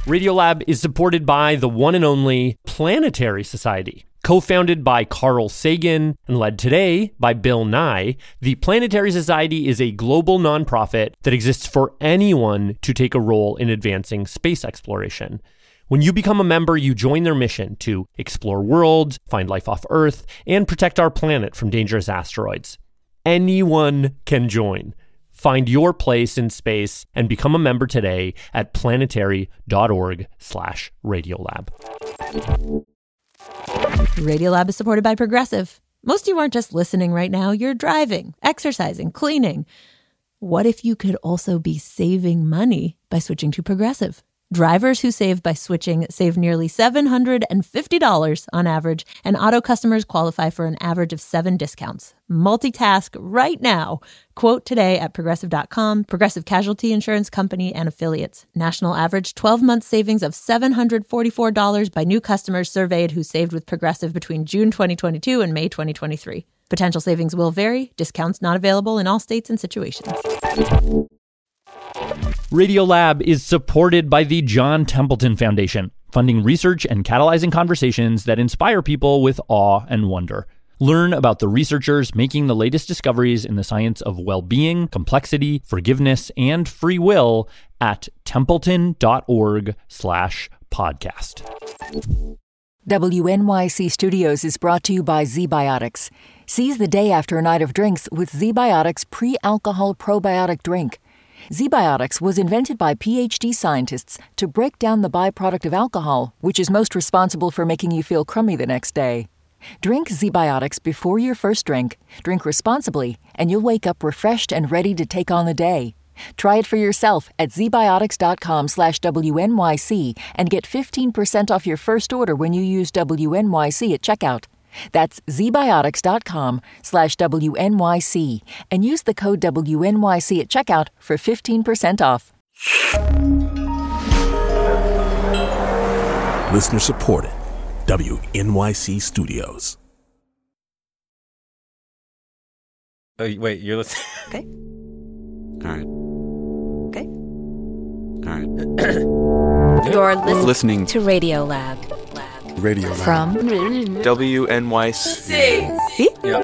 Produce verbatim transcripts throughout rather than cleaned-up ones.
Radiolab is supported by the one and only Planetary Society. Co-founded by Carl Sagan and led today by Bill Nye, the Planetary Society is a global nonprofit that exists for anyone to take a role in advancing space exploration. When you become a member, you join their mission to explore worlds, find life off Earth, and protect our planet from dangerous asteroids. Anyone can join. Find your place in space and become a member today at planetary.org slash Radiolab. Radiolab is supported by Progressive. Most of you aren't just listening right now. You're driving, exercising, cleaning. What if you could also be saving money by switching to Progressive? Drivers who save by switching save nearly seven hundred fifty dollars on average, and auto customers qualify for an average of seven discounts. Multitask right now. Quote today at progressive dot com. Progressive Casualty Insurance Company and Affiliates. National average twelve-month savings of seven hundred forty-four dollars by new customers surveyed who saved with Progressive between June twenty twenty-two and May twenty twenty-three. Potential savings will vary. Discounts not available in all states and situations. Radiolab is supported by the John Templeton Foundation, funding research and catalyzing conversations that inspire people with awe and wonder. Learn about the researchers making the latest discoveries in the science of well-being, complexity, forgiveness, and free will at templeton.org slash podcast. W N Y C Studios is brought to you by ZBiotics. Seize the day after a night of drinks with ZBiotics pre-alcohol probiotic drink. ZBiotics was invented by P H D scientists to break down the byproduct of alcohol, which is most responsible for making you feel crummy the next day. Drink ZBiotics before your first drink, drink responsibly, and you'll wake up refreshed and ready to take on the day. Try it for yourself at zbiotics.com slash WNYC and get fifteen percent off your first order when you use W N Y C at checkout. That's zbiotics.com slash WNYC and use the code W N Y C at checkout for fifteen percent off. Listener supported. W N Y C Studios. Oh, wait, you're listening? Okay. All right. Okay. All right. You're listening, listening to Radiolab. Radio Lab. From W N Y C. See? Yeah.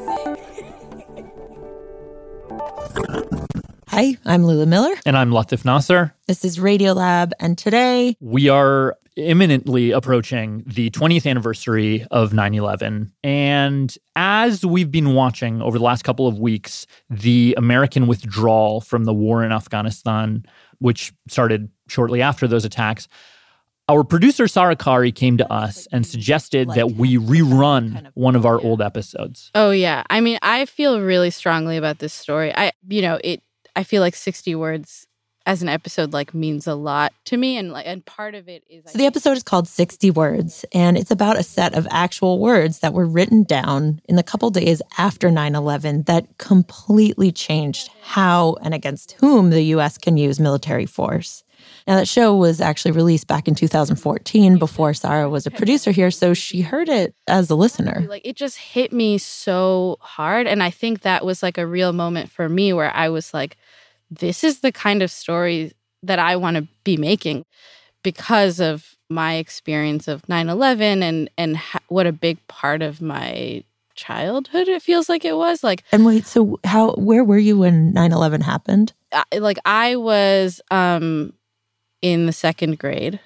Hi, I'm Lula Miller. And I'm Latif Nasser. This is Radiolab, and today We are imminently approaching the twentieth anniversary of nine eleven. And as we've been watching over the last couple of weeks, the American withdrawal from the war in Afghanistan, which started shortly after those attacks, our producer, Sarah Kari, came to us and suggested that we rerun one of our old episodes. Oh, yeah. I mean, I feel really strongly about this story. I, you know, it. I feel like sixty words as an episode like means a lot to me, and like, and part of it is. So the episode is called sixty words, and it's about a set of actual words that were written down in the couple days after nine eleven that completely changed how and against whom the U S can use military force. Now, that show was actually released back in two thousand fourteen before Sarah was a producer here, so she heard it as a listener. Like, it just hit me so hard, and I think that was like a real moment for me where I was like, this is the kind of story that I want to be making because of my experience of nine eleven and, and ha- what a big part of my childhood it feels like it was. Like, and wait, so how, where were you when nine eleven happened? I, like, I was um, in the second grade,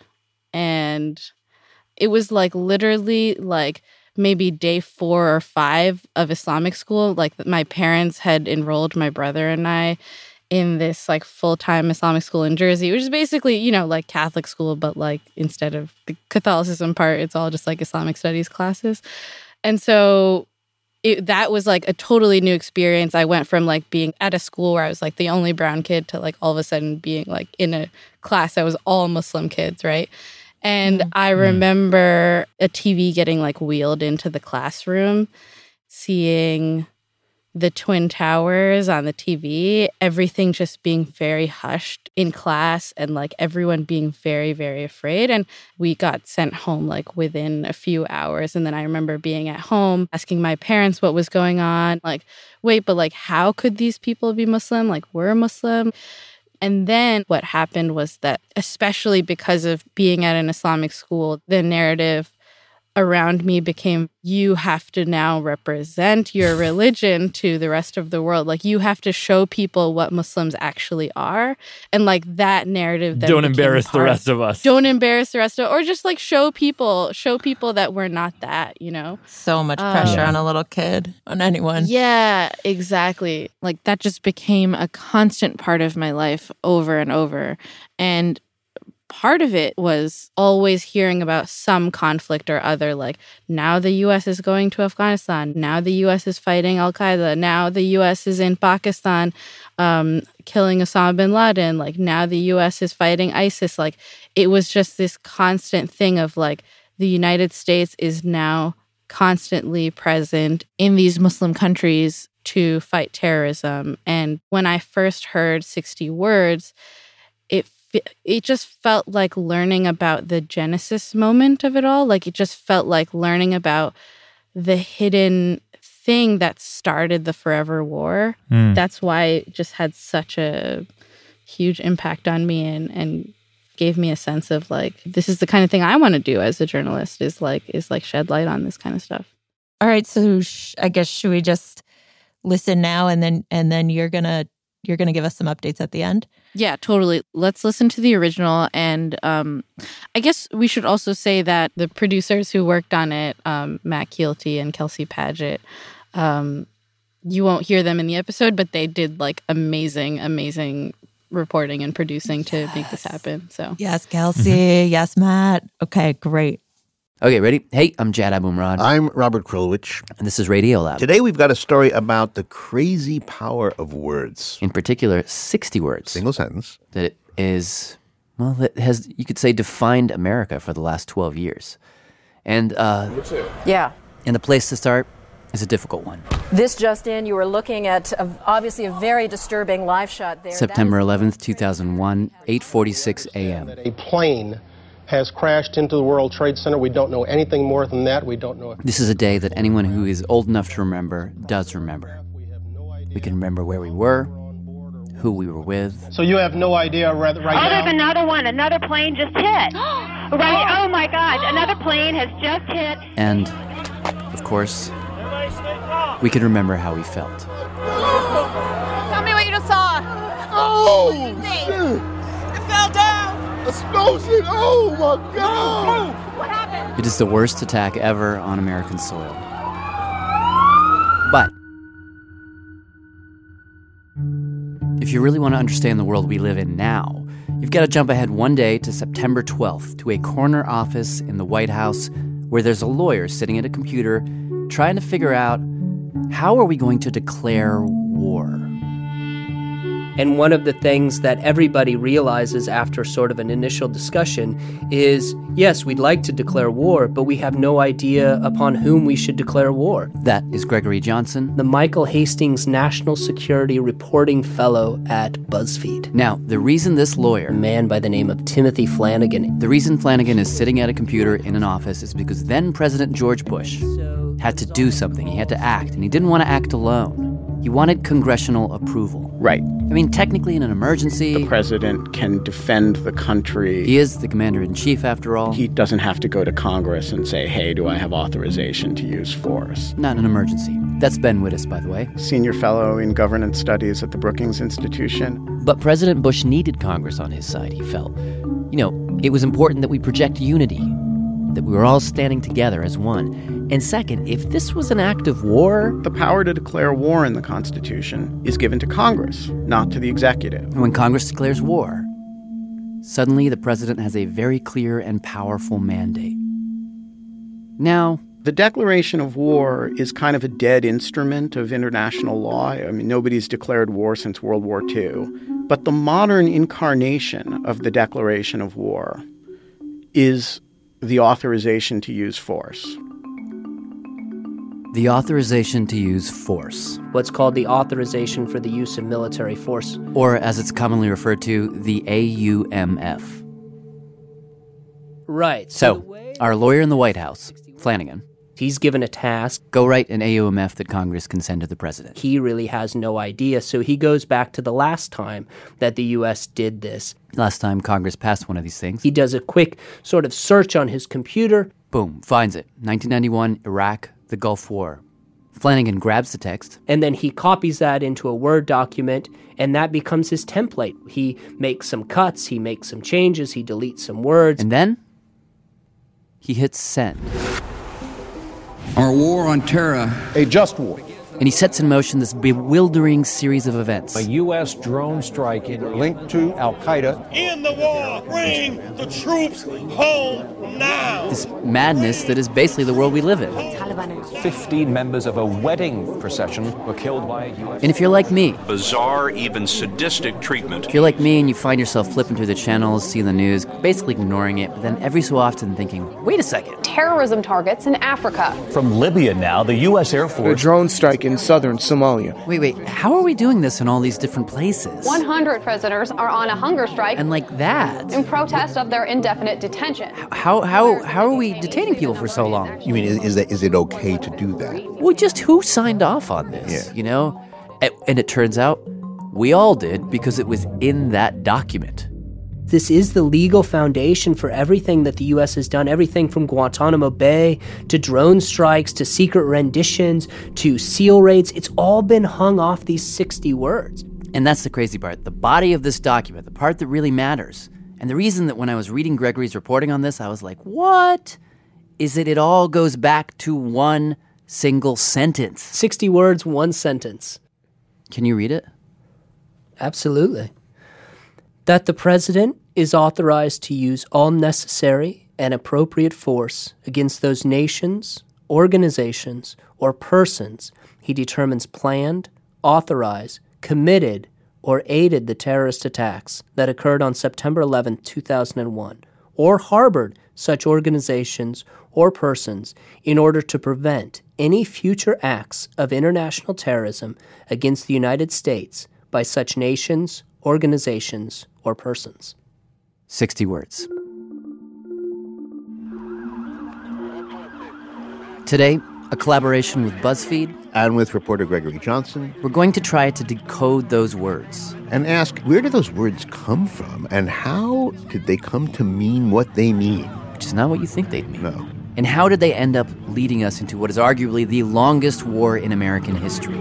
and it was like literally like maybe day four or five of Islamic school. Like, my parents had enrolled my brother and I in this like full-time Islamic school in Jersey, which is basically, you know, like Catholic school, but like instead of the Catholicism part, it's all just like Islamic studies classes. And so it, that was like a totally new experience. I went from like being at a school where I was like the only brown kid to like all of a sudden being like in a class that was all Muslim kids, right? And mm-hmm. I remember a T V getting like wheeled into the classroom, seeing the Twin Towers on the T V, everything just being very hushed in class and like everyone being very, very afraid. And we got sent home like within a few hours. And then I remember being at home asking my parents what was going on. Like, wait, but like, how could these people be Muslim? Like, we're Muslim. And then what happened was that, especially because of being at an Islamic school, the narrative around me became, you have to now represent your religion to the rest of the world. Like, you have to show people what Muslims actually are. And like that narrative that don't embarrass the rest of us. Don't embarrass the rest of or just like show people, show people that we're not that, you know? So much pressure um, on a little kid, on anyone. Yeah, exactly. Like that just became a constant part of my life over and over. And part of it was always hearing about some conflict or other, like now the U S is going to Afghanistan, now the U S is fighting Al-Qaeda, now the U S is in Pakistan um, killing Osama bin Laden, like now the U S is fighting ISIS. Like it was just this constant thing of like the United States is now constantly present in these Muslim countries to fight terrorism. And when I first heard sixty words, it it just felt like learning about the genesis moment of it all. Like it just felt like learning about the hidden thing that started the forever war. Mm. That's why it just had such a huge impact on me and, and gave me a sense of like, this is the kind of thing I want to do as a journalist, is like, is like shed light on this kind of stuff. All right. So sh- I guess, should we just listen now and then, and then you're going to, you're going to give us some updates at the end? Yeah, totally. Let's listen to the original. And um, I guess we should also say that the producers who worked on it, um, Matt Keelty and Kelsey Padgett, um, you won't hear them in the episode, but they did like amazing, amazing reporting and producing yes. to make this happen. So yes, Kelsey. Mm-hmm. Yes, Matt. Okay, great. Okay, ready? Hey, I'm Jad Abumrad. I'm Robert Krulwich. And this is Radiolab. Today we've got a story about the crazy power of words. In particular, sixty words. Single sentence. That is, well, that has, you could say, defined America for the last twelve years. And, uh... Yeah. And the place to start is a difficult one. This just in, you were looking at a, obviously a very disturbing live shot there. September eleventh, two thousand one, eight forty-six a.m. A plane has crashed into the World Trade Center. We don't know anything more than that. We don't know if... This is a day that anyone who is old enough to remember does remember. We can remember where we were, who we were with. So you have no idea right, right oh, now? Oh, there's another one. Another plane just hit. Right? Oh, my God. Another plane has just hit. And, of course, we can remember how we felt. Tell me what you just saw. Oh, shit. It fell down. Explosion! Oh my God! What happened? It is the worst attack ever on American soil. But if you really want to understand the world we live in now, you've got to jump ahead one day to September twelfth to a corner office in the White House where there's a lawyer sitting at a computer trying to figure out, how are we going to declare war? And one of the things that everybody realizes after sort of an initial discussion is, yes, we'd like to declare war, but we have no idea upon whom we should declare war. That is Gregory Johnson, the Michael Hastings National Security Reporting Fellow at BuzzFeed. Now, the reason this lawyer, a man by the name of Timothy Flanagan, the reason Flanagan is sitting at a computer in an office is because then President George Bush so, had to do something. He had to act, and he didn't want to act alone. He wanted congressional approval. Right. I mean, technically in an emergency... The president can defend the country. He is the commander-in-chief, after all. He doesn't have to go to Congress and say, hey, do I have authorization to use force? Not an emergency. That's Ben Wittes, by the way. Senior fellow in governance studies at the Brookings Institution. But President Bush needed Congress on his side, he felt. You know, it was important that we project unity, that we were all standing together as one. And second, if this was an act of war... The power to declare war in the Constitution is given to Congress, not to the executive. And when Congress declares war, suddenly the president has a very clear and powerful mandate. Now... The declaration of war is kind of a dead instrument of international law. I mean, nobody's declared war since World War Two. But the modern incarnation of the declaration of war is the authorization to use force. The authorization to use force. What's called the authorization for the use of military force. Or, as it's commonly referred to, the A U M F. Right. So, so our lawyer in the White House, Flanagan, He's given a task. Go write an A U M F that Congress can send to the president. He really has no idea. So he goes back to the last time that the U S did this. Last time Congress passed one of these things. He does a quick sort of search on his computer. Boom, finds it. nineteen ninety-one, Iraq, the Gulf War. Flanagan grabs the text. And then he copies that into a Word document, and that becomes his template. He makes some cuts, he makes some changes, he deletes some words. And then he hits send. Our war on terror. A just war. And he sets in motion this bewildering series of events. A U S drone strike linked to Al-Qaeda. In the war, bring the troops home now. This madness that is basically the world we live in. Fifteen members of a wedding procession were killed by a U S And if you're like me, bizarre, even sadistic treatment. If you're like me and you find yourself flipping through the channels, seeing the news, basically ignoring it, but then every so often thinking, wait a second. Terrorism targets in Africa. From Libya now, the U S Air Force. A drone strike in southern Somalia. Wait, wait, how are we doing this in all these different places? one hundred prisoners are on a hunger strike. And like that. In protest of their indefinite detention. How how how are we detaining people for so long? You mean, is, is, that, is it okay to do that? Well, just who signed off on this, yeah. you know? And it turns out we all did because it was in that document. This is the legal foundation for everything that the U S has done, everything from Guantanamo Bay to drone strikes to secret renditions to SEAL raids. It's all been hung off these sixty words. And that's the crazy part. The body of this document, the part that really matters. And the reason that when I was reading Gregory's reporting on this, I was like, what? Is that it all goes back to one single sentence. sixty words, one sentence. Can you read it? Absolutely. That the president is authorized to use all necessary and appropriate force against those nations, organizations, or persons he determines planned, authorized, committed, or aided the terrorist attacks that occurred on September eleventh, two thousand one, or harbored such organizations or persons in order to prevent any future acts of international terrorism against the United States by such nations, organizations, or persons. sixty words. Today, a collaboration with BuzzFeed and with reporter Gregory Johnson. We're going to try to decode those words. And ask, where do those words come from? And how did they come to mean what they mean? Which is not what you think they'd mean. No. And how did they end up leading us into what is arguably the longest war in American history?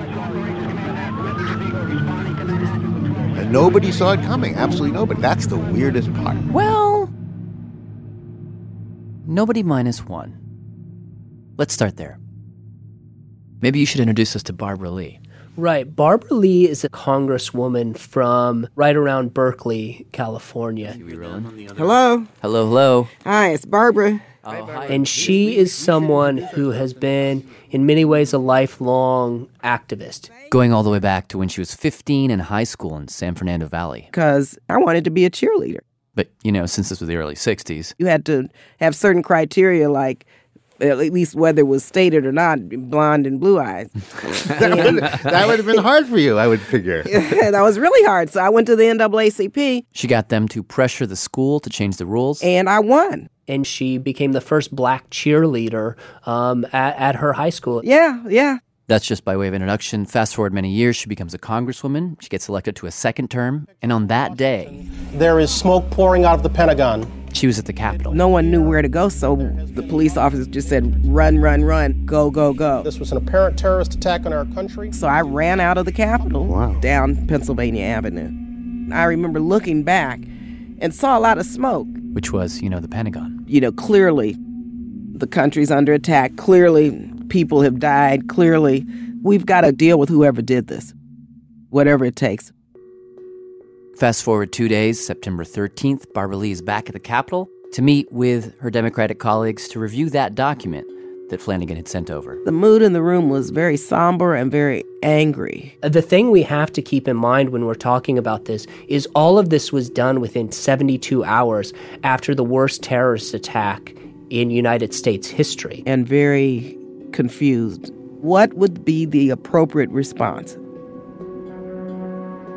And nobody saw it coming. Absolutely nobody. That's the weirdest part. Well, nobody minus one. Let's start there. Maybe you should introduce us to Barbara Lee. Right. Barbara Lee is a congresswoman from right around Berkeley, California. Hello. Hello, hello. Hi, it's Barbara. Oh, hi. And she is someone who has been, in many ways, a lifelong activist. Going all the way back to when she was fifteen in high school in San Fernando Valley. Because I wanted to be a cheerleader. But, you know, since this was the early sixties. You had to have certain criteria like, at least whether it was stated or not, blonde and blue eyes. that, would, that would have been hard for you, I would figure. That was really hard. So I went to the N double A C P. She got them to pressure the school to change the rules. And I won. And she became the first black cheerleader um, at, at her high school. Yeah, yeah. That's just by way of introduction. Fast forward many years, she becomes a congresswoman. She gets elected to a second term. And on that day, there is smoke pouring out of the Pentagon. She was at the Capitol. No one knew where to go, so the police officers just said, run, run, run, go, go, go. This was an apparent terrorist attack on our country. So I ran out of the Capitol wow. down Pennsylvania Avenue. I remember looking back and saw a lot of smoke. Which was, you know, the Pentagon. You know, clearly the country's under attack. Clearly people have died. Clearly we've got to deal with whoever did this, whatever it takes. Fast forward two days, September thirteenth, Barbara Lee is back at the Capitol to meet with her Democratic colleagues to review that document that Flanagan had sent over. The mood in the room was very somber and very angry. The thing we have to keep in mind when we're talking about this is all of this was done within seventy-two hours after the worst terrorist attack in United States history. And very confused. What would be the appropriate response?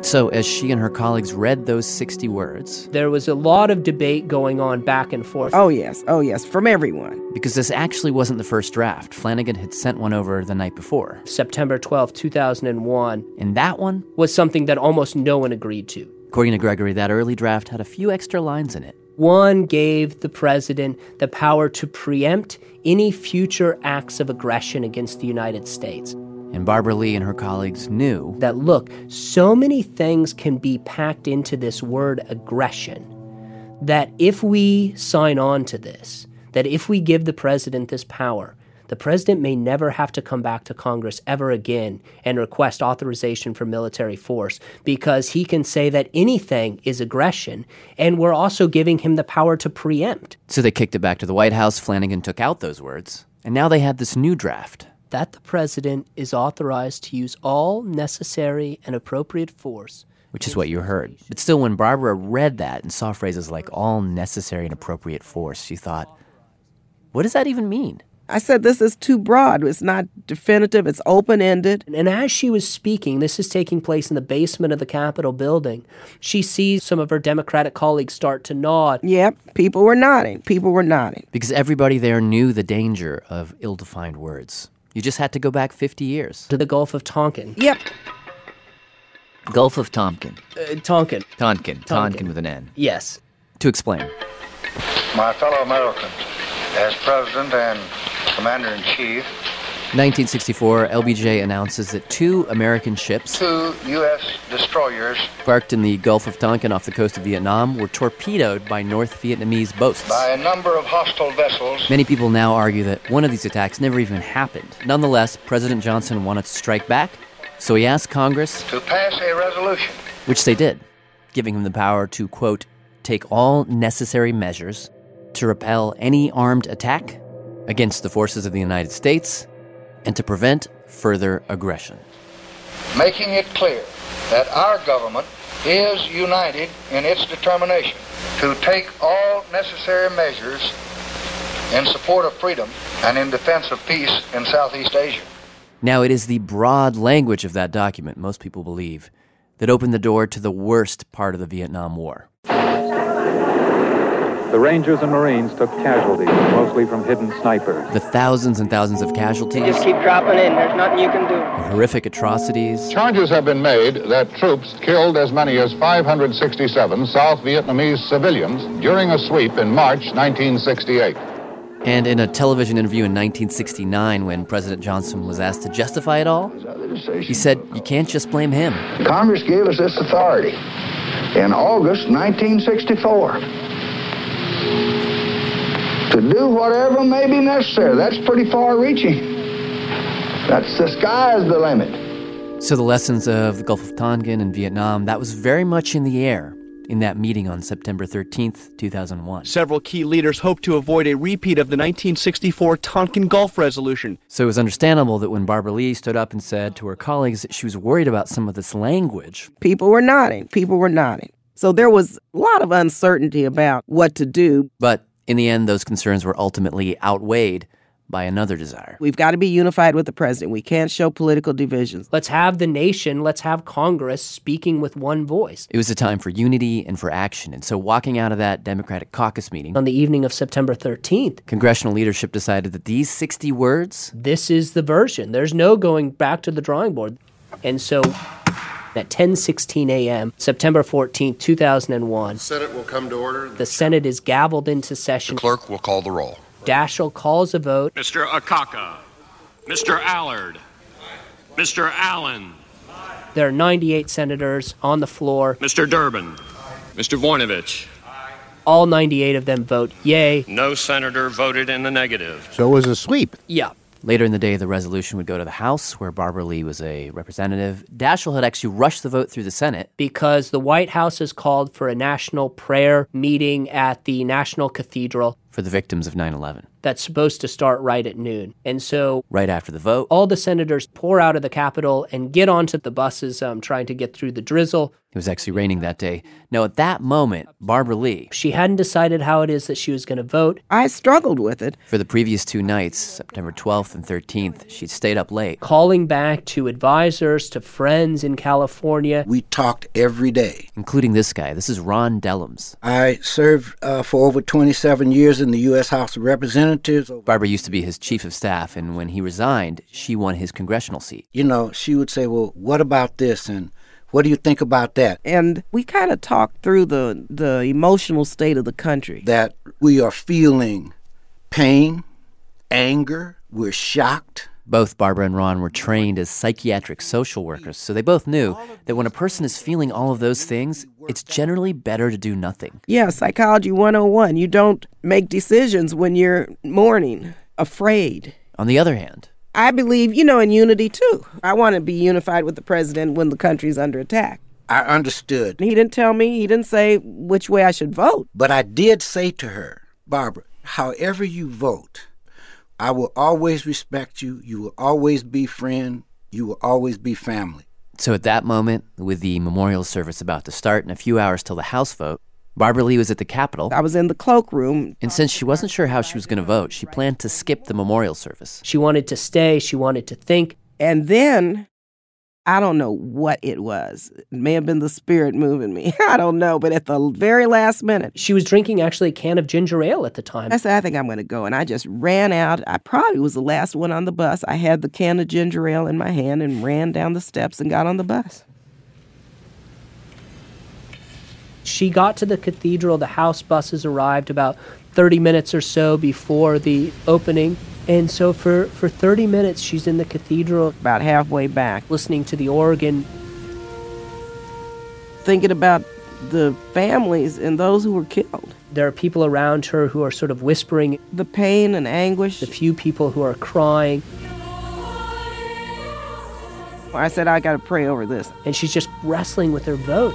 So as she and her colleagues read those sixty words, there was a lot of debate going on back and forth. Oh, yes. Oh, yes. From everyone. Because this actually wasn't the first draft. Flanagan had sent one over the night before. September twelfth, two thousand one. And that one was something that almost no one agreed to. According to Gregory, that early draft had a few extra lines in it. One gave the president the power to preempt any future acts of aggression against the United States. And Barbara Lee and her colleagues knew that, look, so many things can be packed into this word aggression that if we sign on to this, that if we give the president this power, the president may never have to come back to Congress ever again and request authorization for military force because he can say that anything is aggression, and we're also giving him the power to preempt. So they kicked it back to the White House. Flanagan took out those words, and now they had this new draft. That the president is authorized to use all necessary and appropriate force. Which is what you heard. But still, when Barbara read that and saw phrases like all necessary and appropriate force, she thought, what does that even mean? I said, this is too broad. It's not definitive. It's open-ended. And as she was speaking, this is taking place in the basement of the Capitol building, she sees some of her Democratic colleagues start to nod. Yep, people were nodding. People were nodding. Because everybody there knew the danger of ill-defined words. You just had to go back fifty years. To the Gulf of Tonkin. Yep. Gulf of Tonkin. Uh, Tonkin. Tonkin. Tonkin with an N. Yes. To explain. My fellow Americans, as President and Commander-in-Chief, nineteen sixty-four, L B J announces that two American ships, two U S destroyers, parked in the Gulf of Tonkin off the coast of Vietnam, were torpedoed by North Vietnamese boats. By a number of hostile vessels. Many people now argue that one of these attacks never even happened. Nonetheless, President Johnson wanted to strike back, so he asked Congress to pass a resolution, which they did, giving him the power to, quote, take all necessary measures to repel any armed attack against the forces of the United States and to prevent further aggression. Making it clear that our government is united in its determination to take all necessary measures in support of freedom and in defense of peace in Southeast Asia. Now, it is the broad language of that document, most people believe, that opened the door to the worst part of the Vietnam War. The Rangers and Marines took casualties, mostly from hidden snipers. The thousands and thousands of casualties. Just keep dropping in. There's nothing you can do. The horrific atrocities. Charges have been made that troops killed as many as five hundred sixty-seven South Vietnamese civilians during a sweep in March nineteen sixty-eight. And in a television interview in nineteen sixty-nine, when President Johnson was asked to justify it all, he said, you can't just blame him. Congress gave us this authority in August nineteen sixty-four. To do whatever may be necessary. That's pretty far-reaching. That's the sky's the limit. So the lessons of the Gulf of Tonkin and Vietnam, that was very much in the air in that meeting on September thirteenth, two thousand one. Several key leaders hope to avoid a repeat of the nineteen sixty-four Tonkin Gulf Resolution. So it was understandable that when Barbara Lee stood up and said to her colleagues that she was worried about some of this language. People were nodding. People were nodding. So there was a lot of uncertainty about what to do. But in the end, those concerns were ultimately outweighed by another desire. We've got to be unified with the president. We can't show political divisions. Let's have the nation, let's have Congress speaking with one voice. It was a time for unity and for action. And so walking out of that Democratic caucus meeting on the evening of September thirteenth, congressional leadership decided that these sixty words, this is the version. There's no going back to the drawing board. And so at ten sixteen a.m., September fourteenth, two thousand one, the Senate will come to order. The Senate is gavelled into session. The clerk will call the roll. Daschle calls a vote. Mister Akaka, Mister Allard, Mister Allen. There are ninety-eight senators on the floor. Mister Durbin, Mister Voinovich. All ninety-eight of them vote yay. No senator voted in the negative. So it was a sweep. Yeah. Later in the day, the resolution would go to the House, where Barbara Lee was a representative. Daschle had actually rushed the vote through the Senate. Because the White House has called for a national prayer meeting at the National Cathedral. For the victims of nine eleven. that's supposed to start right at noon. And so right after the vote, all the senators pour out of the Capitol and get onto the buses um, trying to get through the drizzle. It was actually raining that day. Now, at that moment, Barbara Lee... She hadn't decided how it is that she was going to vote. I struggled with it. For the previous two nights, September twelfth and thirteenth, she'd stayed up late. Calling back to advisors, to friends in California. We talked every day. Including this guy. This is Ron Dellums. I served uh, for over twenty-seven years in the U S House of Representatives. Barbara used to be his chief of staff, and when he resigned, she won his congressional seat. You know, she would say, well, what about this? And what do you think about that? And we kind of talked through the, the emotional state of the country. That we are feeling pain, anger, we're shocked. Both Barbara and Ron were trained as psychiatric social workers, so they both knew that when a person is feeling all of those things, it's generally better to do nothing. Yeah, Psychology one oh one. You don't make decisions when you're mourning, afraid. On the other hand, I believe, you know, in unity, too. I want to be unified with the president when the country's under attack. I understood. He didn't tell me, he didn't say which way I should vote. But I did say to her, Barbara, however you vote, I will always respect you. You will always be friend. You will always be family. So at that moment, with the memorial service about to start in a few hours till the House vote, Barbara Lee was at the Capitol. I was in the cloakroom. And since she wasn't sure how she was going to vote, she planned to skip the memorial service. She wanted to stay. She wanted to think. And then, I don't know what it was. It may have been the spirit moving me. I don't know. But at the very last minute. She was drinking, actually, a can of ginger ale at the time. I said, I think I'm going to go. And I just ran out. I probably was the last one on the bus. I had the can of ginger ale in my hand and ran down the steps and got on the bus. She got to the cathedral. The House buses arrived about thirty minutes or so before the opening. And so for, for thirty minutes, she's in the cathedral. About halfway back. Listening to the organ. Thinking about the families and those who were killed. There are people around her who are sort of whispering. The pain and anguish. The few people who are crying. I said, I got to pray over this. And she's just wrestling with her vote.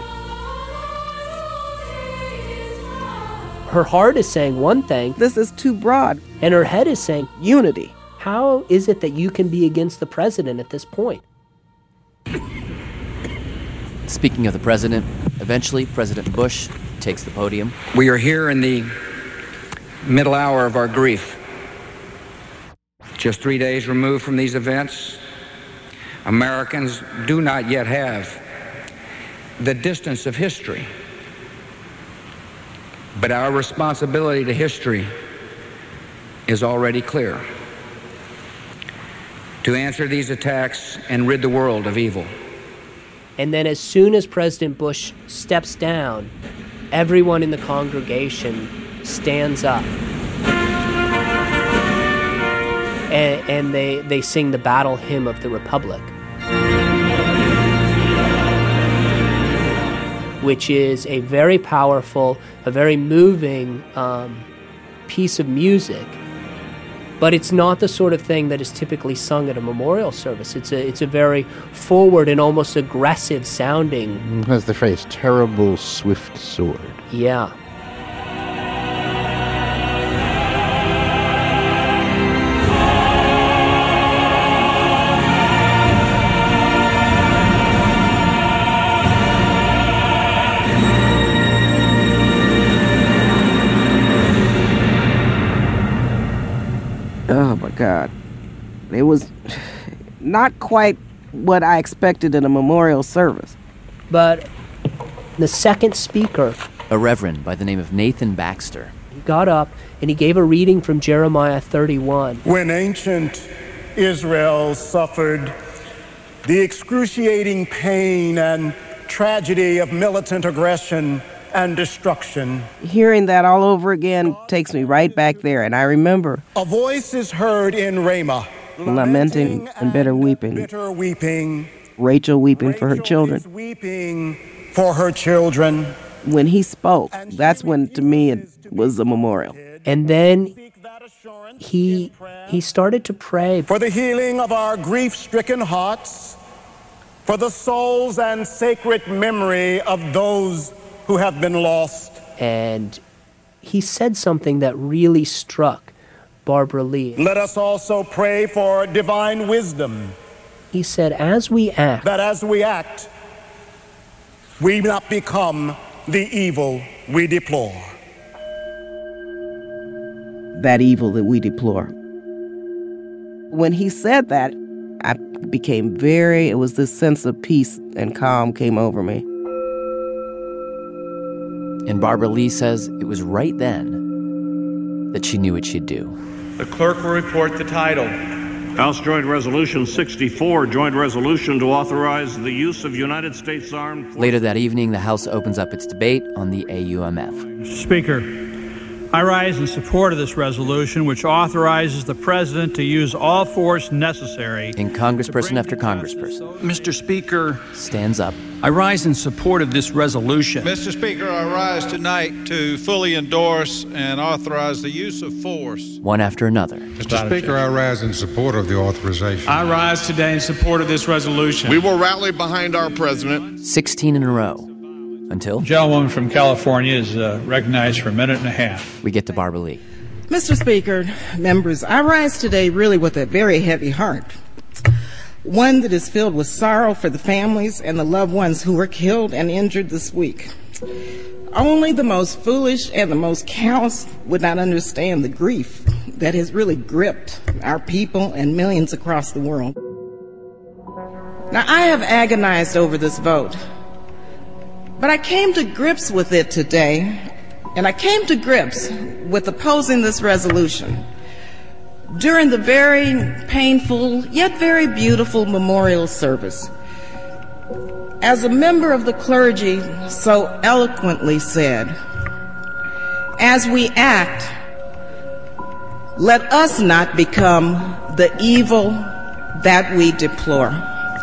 Her heart is saying one thing. This is too broad. And her head is saying unity. How is it that you can be against the president at this point? Speaking of the president, eventually President Bush takes the podium. We are here in the middle hour of our grief. Just three days removed from these events, Americans do not yet have the distance of history. But our responsibility to history is already clear. To answer these attacks and rid the world of evil. And then as soon as President Bush steps down, everyone in the congregation stands up. And, and they, they sing the battle hymn of the Republic, which is a very powerful, a very moving um, piece of music. But it's not the sort of thing that is typically sung at a memorial service. It's a, it's a very forward and almost aggressive sounding. That's the phrase, terrible swift sword. Yeah. Oh, my God. It was not quite what I expected in a memorial service. But the second speaker, a reverend by the name of Nathan Baxter, he got up and he gave a reading from Jeremiah thirty-one. When ancient Israel suffered the excruciating pain and tragedy of militant aggression and destruction. Hearing that all over again takes me right back there, and I remember a voice is heard in Ramah, lamenting and bitter weeping. Bitter weeping. Rachel weeping Rachel for her children. Weeping for her children. When he spoke, that's when to me it was a memorial. And then he he started to pray for the healing of our grief-stricken hearts, for the souls and sacred memory of those who have been lost. And he said something that really struck Barbara Lee. Let us also pray for divine wisdom. He said, as we act, that as we act, we not become the evil we deplore. That evil that we deplore. When he said that, I became very, it was this sense of peace and calm came over me. And Barbara Lee says it was right then that she knew what she'd do. The clerk will report the title. House Joint Resolution sixty-four, joint resolution to authorize the use of United States Armed Forces. Later that evening, the House opens up its debate on the A U M F. Mister Speaker, I rise in support of this resolution, which authorizes the President to use all force necessary. And congressperson after congressperson, Mister Speaker, stands up. I rise in support of this resolution. Mister Speaker, I rise tonight to fully endorse and authorize the use of force. One after another. Mister Speaker, I rise in support of the authorization. I rise today in support of this resolution. We will rally behind our president. sixteen in a row. Until? Gentlewoman from California is uh, recognized for a minute and a half. We get to Barbara Lee. Mister Speaker, members, I rise today really with a very heavy heart. One that is filled with sorrow for the families and the loved ones who were killed and injured this week. Only the most foolish and the most callous would not understand the grief that has really gripped our people and millions across the world. Now, I have agonized over this vote. But I came to grips with it today, and I came to grips with opposing this resolution during the very painful yet very beautiful memorial service. As a member of the clergy so eloquently said, as we act, let us not become the evil that we deplore.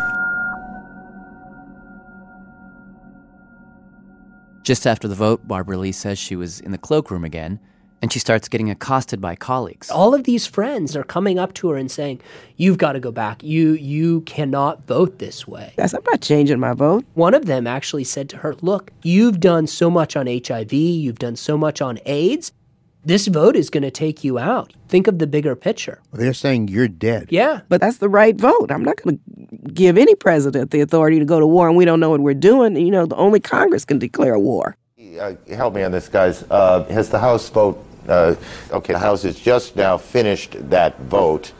Just after the vote, Barbara Lee says she was in the cloakroom again, and she starts getting accosted by colleagues. All of these friends are coming up to her and saying, you've got to go back. You you cannot vote this way. Yes, I'm not changing my vote. One of them actually said to her, look, you've done so much on H I V, you've done so much on AIDS. This vote is going to take you out. Think of the bigger picture. Well, they're saying you're dead. Yeah. But that's the right vote. I'm not going to give any president the authority to go to war, and we don't know what we're doing. You know, the only Congress can declare war. Uh, help me on this, guys. Uh, has the House vote, uh, okay, the House has just now finished that vote.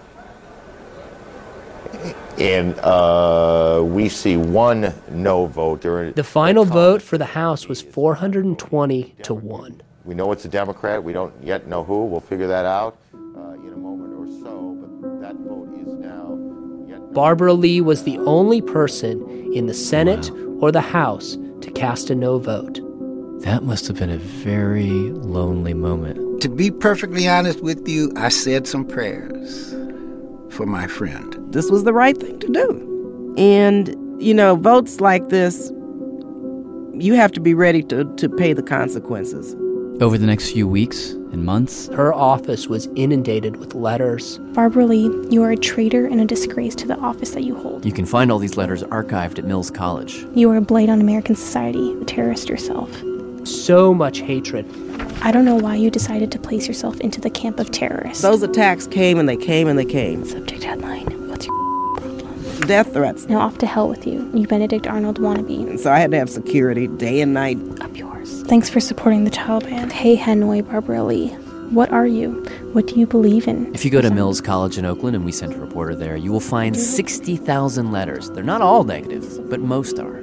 And uh, we see one no vote. During the final vote for the House was four hundred twenty to one. We know it's a Democrat. We don't yet know who. We'll figure that out uh, in a moment or so. But that vote is now yet. Barbara Lee was the only person in the Senate or the House to cast a no vote. That must have been a very lonely moment. To be perfectly honest with you, I said some prayers for my friend. This was the right thing to do. And, you know, votes like this, you have to be ready to, to pay the consequences. Over the next few weeks and months, her office was inundated with letters. Barbara Lee, you are a traitor and a disgrace to the office that you hold. You can find all these letters archived at Mills College. You are a blight on American society, a terrorist yourself. So much hatred. I don't know why you decided to place yourself into the camp of terrorists. Those attacks came and they came and they came. Subject headline, what's your problem? Death threats. Now off to hell with you, you Benedict Arnold wannabe. And so I had to have security day and night. Up yours. Thanks for supporting the Taliban. Hey Hanoi Barbara Lee, what are you? What do you believe in? If you go to Mills College in Oakland, and we sent a reporter there, you will find sixty thousand letters. They're not all negative, but most are.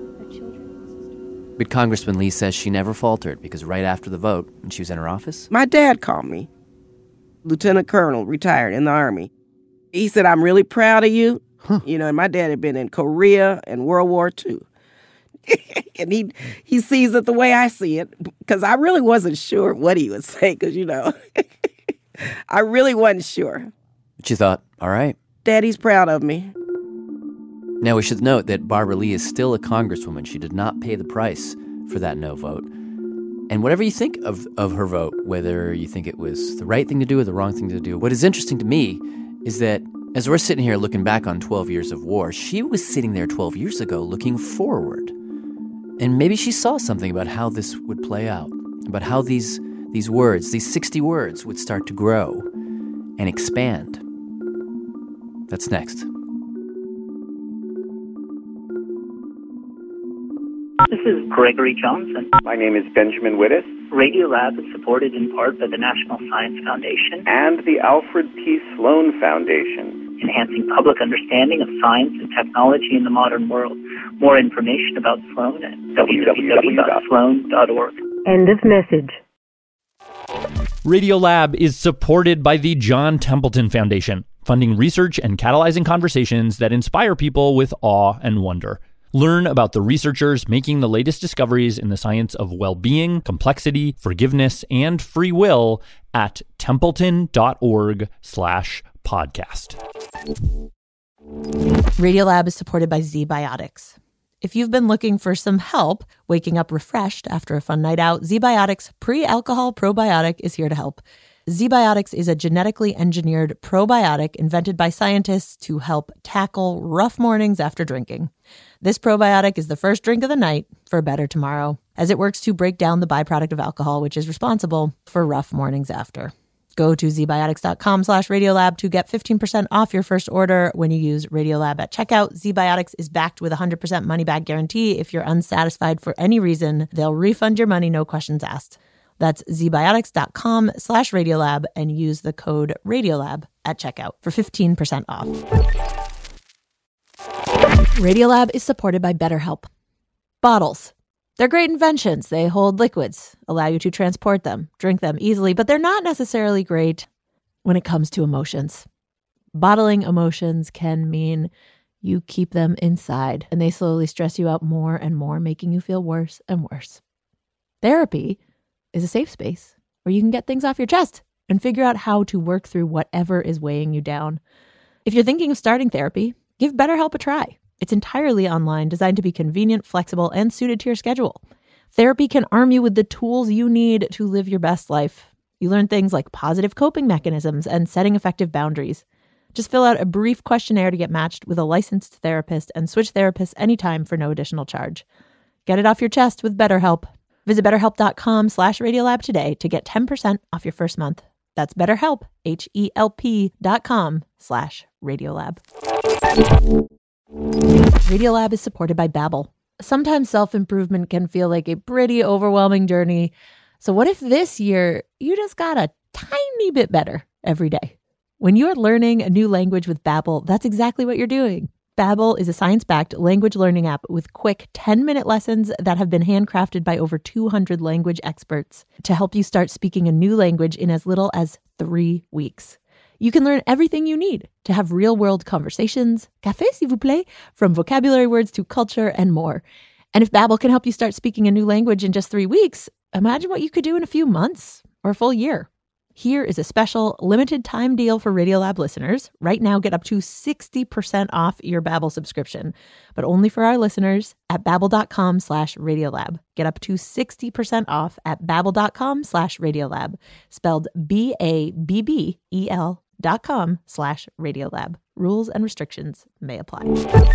But Congressman Lee says she never faltered because right after the vote, when she was in her office... My dad called me. Lieutenant Colonel, retired in the Army. He said, I'm really proud of you. Huh. You know, and my dad had been in Korea and World War Two. And he he sees it the way I see it, because I really wasn't sure what he would say, because, you know, I really wasn't sure. But you thought, all right. Daddy's proud of me. Now, we should note that Barbara Lee is still a congresswoman. She did not pay the price for that no vote. And whatever you think of, of her vote, whether you think it was the right thing to do or the wrong thing to do, what is interesting to me is that as we're sitting here looking back on twelve years of war, she was sitting there twelve years ago looking forward. And maybe she saw something about how this would play out, about how these these words, these sixty words, would start to grow and expand. That's next. This is Gregory Johnson. My name is Benjamin Wittes. Radiolab is supported in part by the National Science Foundation and the Alfred P. Sloan Foundation, enhancing public understanding of science and technology in the modern world. More information about Sloan at w w w dot sloan dot org. End of message. Radiolab is supported by the John Templeton Foundation, funding research and catalyzing conversations that inspire people with awe and wonder. Learn about the researchers making the latest discoveries in the science of well-being, complexity, forgiveness, and free will at templeton.org slash podcast. Radiolab is supported by ZBiotics. If you've been looking for some help waking up refreshed after a fun night out, ZBiotics Pre-Alcohol Probiotic is here to help. ZBiotics is a genetically engineered probiotic invented by scientists to help tackle rough mornings after drinking. This probiotic is the first drink of the night for a better tomorrow, as it works to break down the byproduct of alcohol, which is responsible for rough mornings after. Go to zbiotics.com slash Radiolab to get fifteen percent off your first order when you use Radiolab at checkout. ZBiotics is backed with a one hundred percent money-back guarantee. If you're unsatisfied for any reason, they'll refund your money, no questions asked. That's zbiotics.com slash Radiolab and use the code Radiolab at checkout for fifteen percent off. Radiolab is supported by BetterHelp. Bottles. They're great inventions. They hold liquids, allow you to transport them, drink them easily, but they're not necessarily great when it comes to emotions. Bottling emotions can mean you keep them inside, and they slowly stress you out more and more, making you feel worse and worse. Therapy is a safe space where you can get things off your chest and figure out how to work through whatever is weighing you down. If you're thinking of starting therapy, give BetterHelp a try. It's entirely online, designed to be convenient, flexible, and suited to your schedule. Therapy can arm you with the tools you need to live your best life. You learn things like positive coping mechanisms and setting effective boundaries. Just fill out a brief questionnaire to get matched with a licensed therapist and switch therapists anytime for no additional charge. Get it off your chest with BetterHelp. Visit betterhelp.com slash Radiolab today to get ten percent off your first month. That's BetterHelp, H E L P dot com slash Radiolab. Radiolab is supported by Babbel. Sometimes self-improvement can feel like a pretty overwhelming journey. So what if this year you just got a tiny bit better every day? When you're learning a new language with Babbel, that's exactly what you're doing. Babbel is a science-backed language learning app with quick ten-minute lessons that have been handcrafted by over two hundred language experts to help you start speaking a new language in as little as three weeks. You can learn everything you need to have real-world conversations, café s'il vous plaît, from vocabulary words to culture and more. And if Babbel can help you start speaking a new language in just three weeks, imagine what you could do in a few months or a full year. Here is a special limited time deal for Radiolab listeners. Right now, get up to sixty percent off your Babbel subscription, but only for our listeners at babbel.com slash Radiolab. Get up to sixty percent off at babbel.com slash Radiolab, spelled B A B B E L dot com slash Radiolab. Rules and restrictions may apply.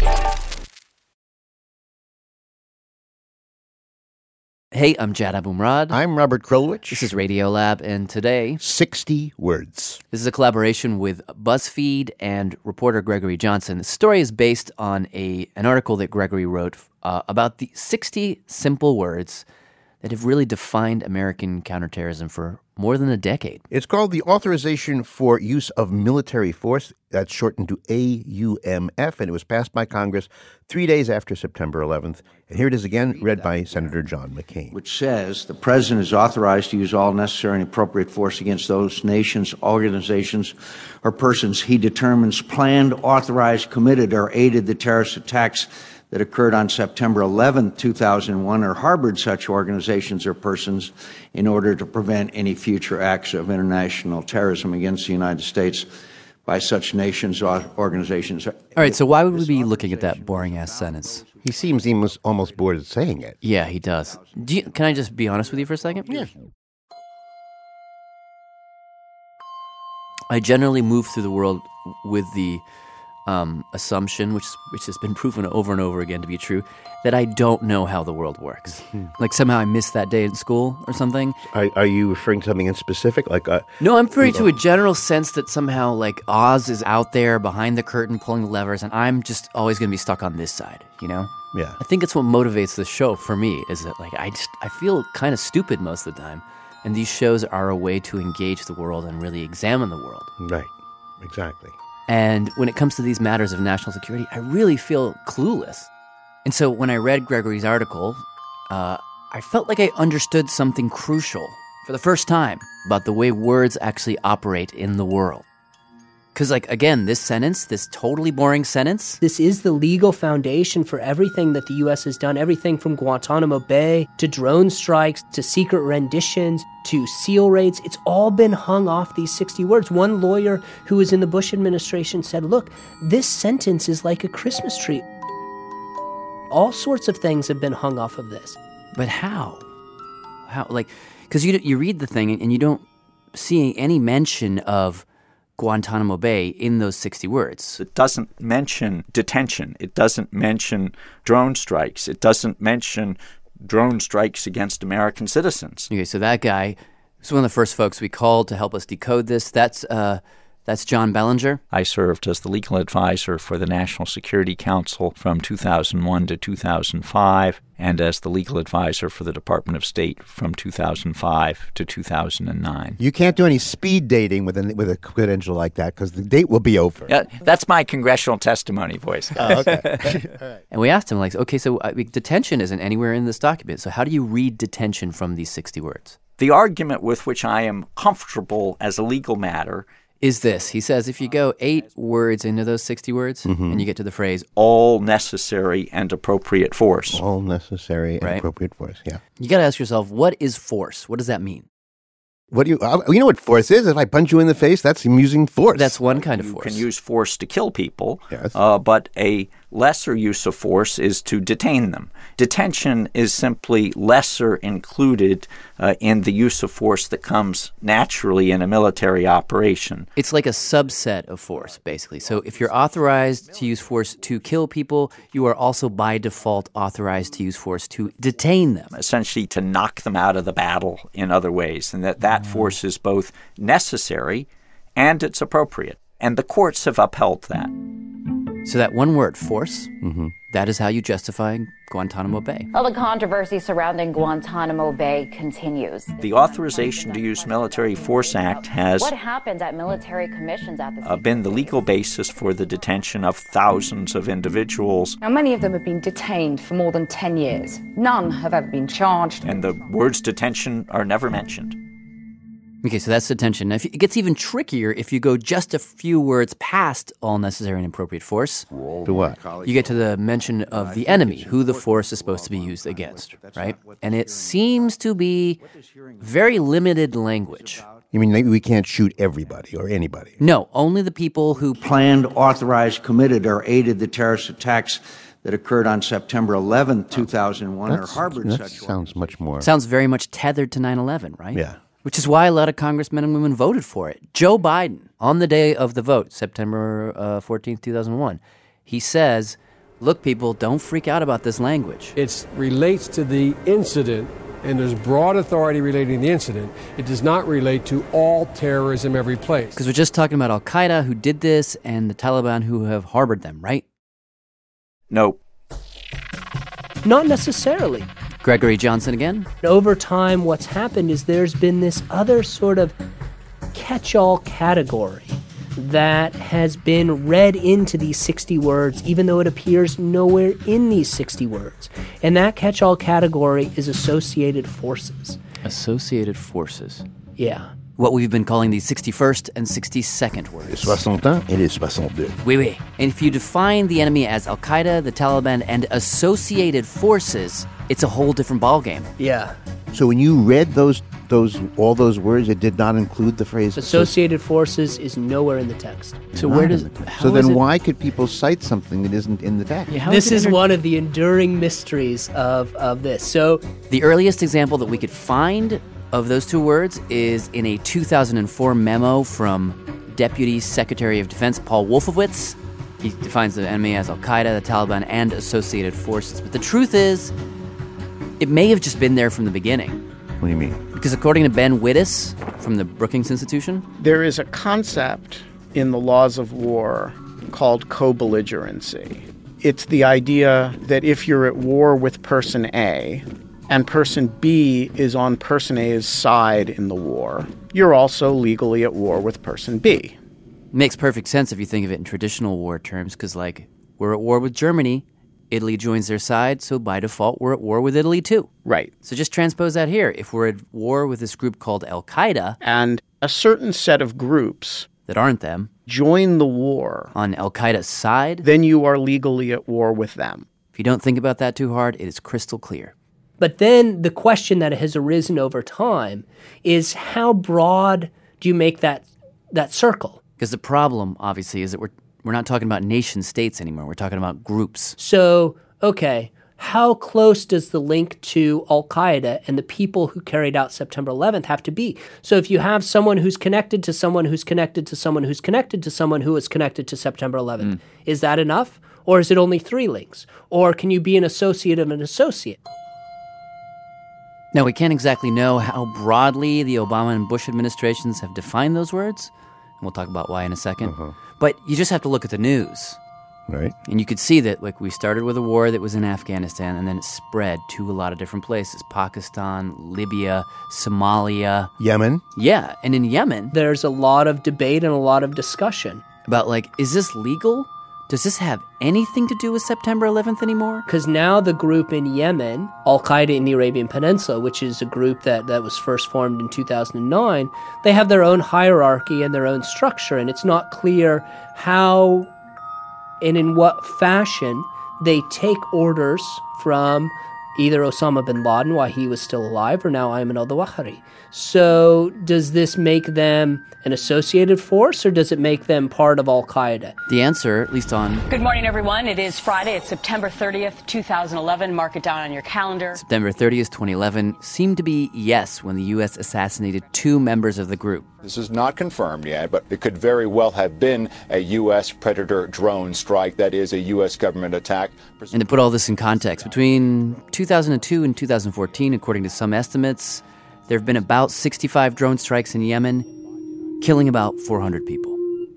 Hey, I'm Jad Abumrad. I'm Robert Krulwich. This is Radiolab, and today... sixty words. This is a collaboration with BuzzFeed and reporter Gregory Johnson. The story is based on a an article that Gregory wrote uh, about the sixty simple words that have really defined American counterterrorism for more than a decade. It's called the Authorization for Use of Military Force. That's shortened to A U M F, and it was passed by Congress three days after September eleventh. And here it is again, read by Senator John McCain. Which says the president is authorized to use all necessary and appropriate force against those nations, organizations, or persons he determines planned, authorized, committed, or aided the terrorist attacks that occurred on September eleventh, two thousand one, or harbored such organizations or persons in order to prevent any future acts of international terrorism against the United States by such nations or organizations. All right, so why would we be looking at that boring-ass sentence? He seems almost, almost bored of saying it. Yeah, he does. Do you, can I just be honest with you for a second? Yeah. I generally move through the world with the um, assumption, which which has been proven over and over again to be true, that I don't know how the world works. Hmm. Like somehow I missed that day in school or something. Are, are you referring to something in specific? Like uh, No, I'm referring to a general sense that somehow like Oz is out there behind the curtain pulling the levers, and I'm just always going to be stuck on this side, you know? Yeah. I think it's what motivates the show for me, is that like I just I feel kind of stupid most of the time. And these shows are a way to engage the world and really examine the world. Right. Exactly. And when it comes to these matters of national security, I really feel clueless. And so when I read Gregory's article, uh, I felt like I understood something crucial for the first time about the way words actually operate in the world. Because, like, again, this sentence, this totally boring sentence. This is the legal foundation for everything that the U S has done, everything from Guantanamo Bay to drone strikes to secret renditions to SEAL raids. It's all been hung off these sixty words. One lawyer who was in the Bush administration said, look, this sentence is like a Christmas tree. All sorts of things have been hung off of this. But how? How? Like, because you, you read the thing and you don't see any mention of Guantanamo Bay in those sixty words. It doesn't mention detention. It doesn't mention drone strikes. It doesn't mention drone strikes against American citizens. Okay, so that guy was one of the first folks we called to help us decode this. That's uh, that's John Bellinger. I served as the legal advisor for the National Security Council from two thousand one to two thousand five, and as the legal advisor for the Department of State from two thousand five to two thousand nine. You can't do any speed dating with a, with a credential like that because the date will be over. Yeah, that's my congressional testimony voice. Oh, okay. All right. And we asked him, like, okay, so uh, detention isn't anywhere in this document. So how do you read detention from these sixty words? The argument with which I am comfortable as a legal matter is this. He says if you go eight words into those sixty words mm-hmm. and you get to the phrase, all necessary and appropriate force. All necessary and right? appropriate force, yeah. You got to ask yourself, what is force? What does that mean? What do you, uh, you know what force is? If I punch you in the face, that's using force. That's one kind of you force. You can use force to kill people, yes. uh, but a lesser use of force is to detain them. Detention is simply lesser included uh, in the use of force that comes naturally in a military operation. It's like a subset of force, basically. So if you're authorized to use force to kill people, you are also by default authorized to use force to detain them. Essentially to knock them out of the battle in other ways, and that that force is both necessary and it's appropriate. And the courts have upheld that. So that one word, force, mm-hmm. that is how you justify Guantanamo Bay. Well, the controversy surrounding Guantanamo Bay continues. The Authorization to Use Military Force Act has what happens at military commissions at the uh, been the legal basis for the detention of thousands of individuals. Now, many of them have been detained for more than ten years. None have ever been charged. And the words detention are never mentioned. Okay, so that's detention. Now, if you, it gets even trickier if you go just a few words past all necessary and appropriate force. To what? You get to the mention of the enemy, who the force is supposed to be used against, right? And it seems to be very limited language. You mean maybe we can't shoot everybody or anybody? No, only the people who planned, authorized, committed, or aided the terrorist attacks that occurred on September eleventh, two thousand one, That's, or harbored that such sounds much more. Sounds very much tethered to nine eleven, right? Yeah. Which is why a lot of congressmen and women voted for it. Joe Biden, on the day of the vote, September uh, fourteenth, two thousand one, he says, look, people, don't freak out about this language. It relates to the incident, and there's broad authority relating to the incident. It does not relate to all terrorism every place. Because we're just talking about Al-Qaeda, who did this, and the Taliban, who have harbored them, right? No. Not necessarily. Gregory Johnson again? Over time, what's happened is there's been this other sort of catch-all category that has been read into these sixty words, even though it appears nowhere in these sixty words. And that catch-all category is associated forces. Associated forces. Yeah. What we've been calling the sixty-first and sixty-second words. Les soixante-un et les soixante-deux. Oui, oui. And if you define the enemy as Al-Qaeda, the Taliban, and associated forces, it's a whole different ballgame. Yeah. So when you read those, those, all those words, it did not include the phrase associated forces is nowhere in the text. So where does? So then, why could people cite something that isn't in the text? Yeah, this is, is one of the enduring mysteries of of this. So the earliest example that we could find of those two words is in a two thousand four memo from Deputy Secretary of Defense Paul Wolfowitz. He defines the enemy as Al-Qaeda, the Taliban, and associated forces. But the truth is, it may have just been there from the beginning. What do you mean? Because according to Ben Wittes from the Brookings Institution, there is a concept in the laws of war called co-belligerency. It's the idea that if you're at war with person A and person B is on person A's side in the war, you're also legally at war with person B. Makes perfect sense if you think of it in traditional war terms, because, like, we're at war with Germany, Italy joins their side, so by default, we're at war with Italy, too. Right. So just transpose that here. If we're at war with this group called Al-Qaeda... and a certain set of groups... that aren't them... join the war... on Al-Qaeda's side... then you are legally at war with them. If you don't think about that too hard, it is crystal clear. But then the question that has arisen over time is how broad do you make that that circle? Because the problem, obviously, is that we're we're not talking about nation states anymore. We're talking about groups. So, okay, how close does the link to Al-Qaeda and the people who carried out September eleventh have to be? So if you have someone who's connected to someone who's connected to someone who's connected to someone who is connected to September eleventh, mm. is that enough? Or is it only three links? Or can you be an associate of an associate? Now, we can't exactly know how broadly the Obama and Bush administrations have defined those words. And we'll talk about why in a second. Uh-huh. But you just have to look at the news. Right. And you could see that, like, we started with a war that was in Afghanistan, and then it spread to a lot of different places. Pakistan, Libya, Somalia. Yemen. Yeah, and in Yemen... there's a lot of debate and a lot of discussion. About, like, is this legal? Does this have anything to do with September eleventh anymore? Because now the group in Yemen, Al-Qaeda in the Arabian Peninsula, which is a group that, that was first formed in two thousand nine, they have their own hierarchy and their own structure, and it's not clear how and in what fashion they take orders from either Osama bin Laden while he was still alive or now Ayman al-Zawahiri. So does this make them an associated force or does it make them part of Al-Qaeda? The answer, at least on... Good morning, everyone. It is Friday. It's September thirtieth, two thousand eleven. Mark it down on your calendar. September thirtieth, twenty eleven seemed to be yes when the U S assassinated two members of the group. This is not confirmed yet, but it could very well have been a U S Predator drone strike. That is a U S government attack. And to put all this in context, between two thousand two and two thousand fourteen, according to some estimates, there have been about sixty-five drone strikes in Yemen, killing about four hundred people.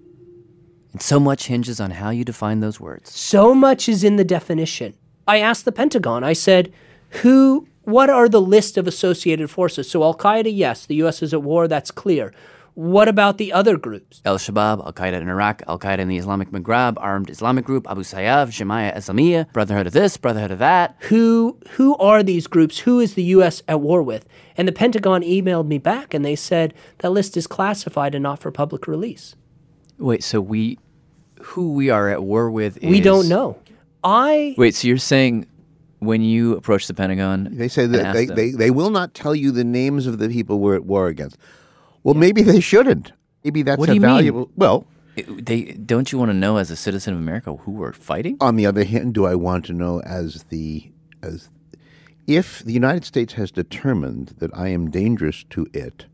And so much hinges on how you define those words. So much is in the definition. I asked the Pentagon, I said, who, what are the list of associated forces? So Al-Qaeda, yes, the U S is at war, that's clear. What about the other groups? Al-Shabaab, Al-Qaeda in Iraq, Al-Qaeda in the Islamic Maghreb, Armed Islamic Group, Abu Sayyaf, Jama'at Islamiyah, Brotherhood of this, Brotherhood of that. Who who are these groups? Who is the U S at war with? And the Pentagon emailed me back and they said that list is classified and not for public release. Wait, so we, who we are at war with is... We don't know. I... Wait, so you're saying when you approach the Pentagon... They say that they, they, they will not tell you the names of the people we're at war against. Well, maybe they shouldn't. Maybe that's what do a you valuable... Mean? Well... It, they don't you want to know as a citizen of America who we're fighting? On the other hand, do I want to know as the... as if the United States has determined that I am dangerous to it,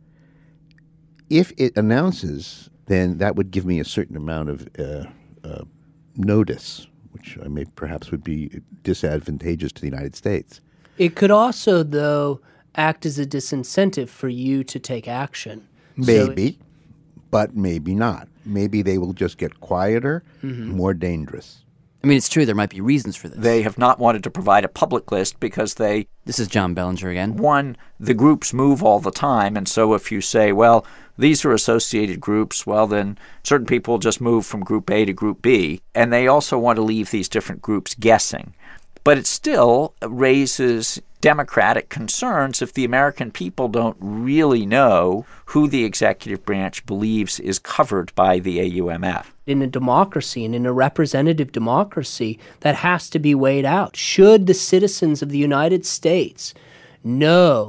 if it announces, then that would give me a certain amount of uh, uh, notice, which I may perhaps would be disadvantageous to the United States. It could also, though, act as a disincentive for you to take action. Maybe, so, but maybe not. Maybe they will just get quieter, mm-hmm. more dangerous. I mean, it's true, there might be reasons for this. They have not wanted to provide a public list because they... This is John Bellinger again. One, the groups move all the time, and so if you say, well, these are associated groups, well, then certain people just move from group A to group B, and they also want to leave these different groups guessing. But it still raises democratic concerns if the American people don't really know who the executive branch believes is covered by the A U M F. In a democracy and in a representative democracy, that has to be weighed out. Should the citizens of the United States know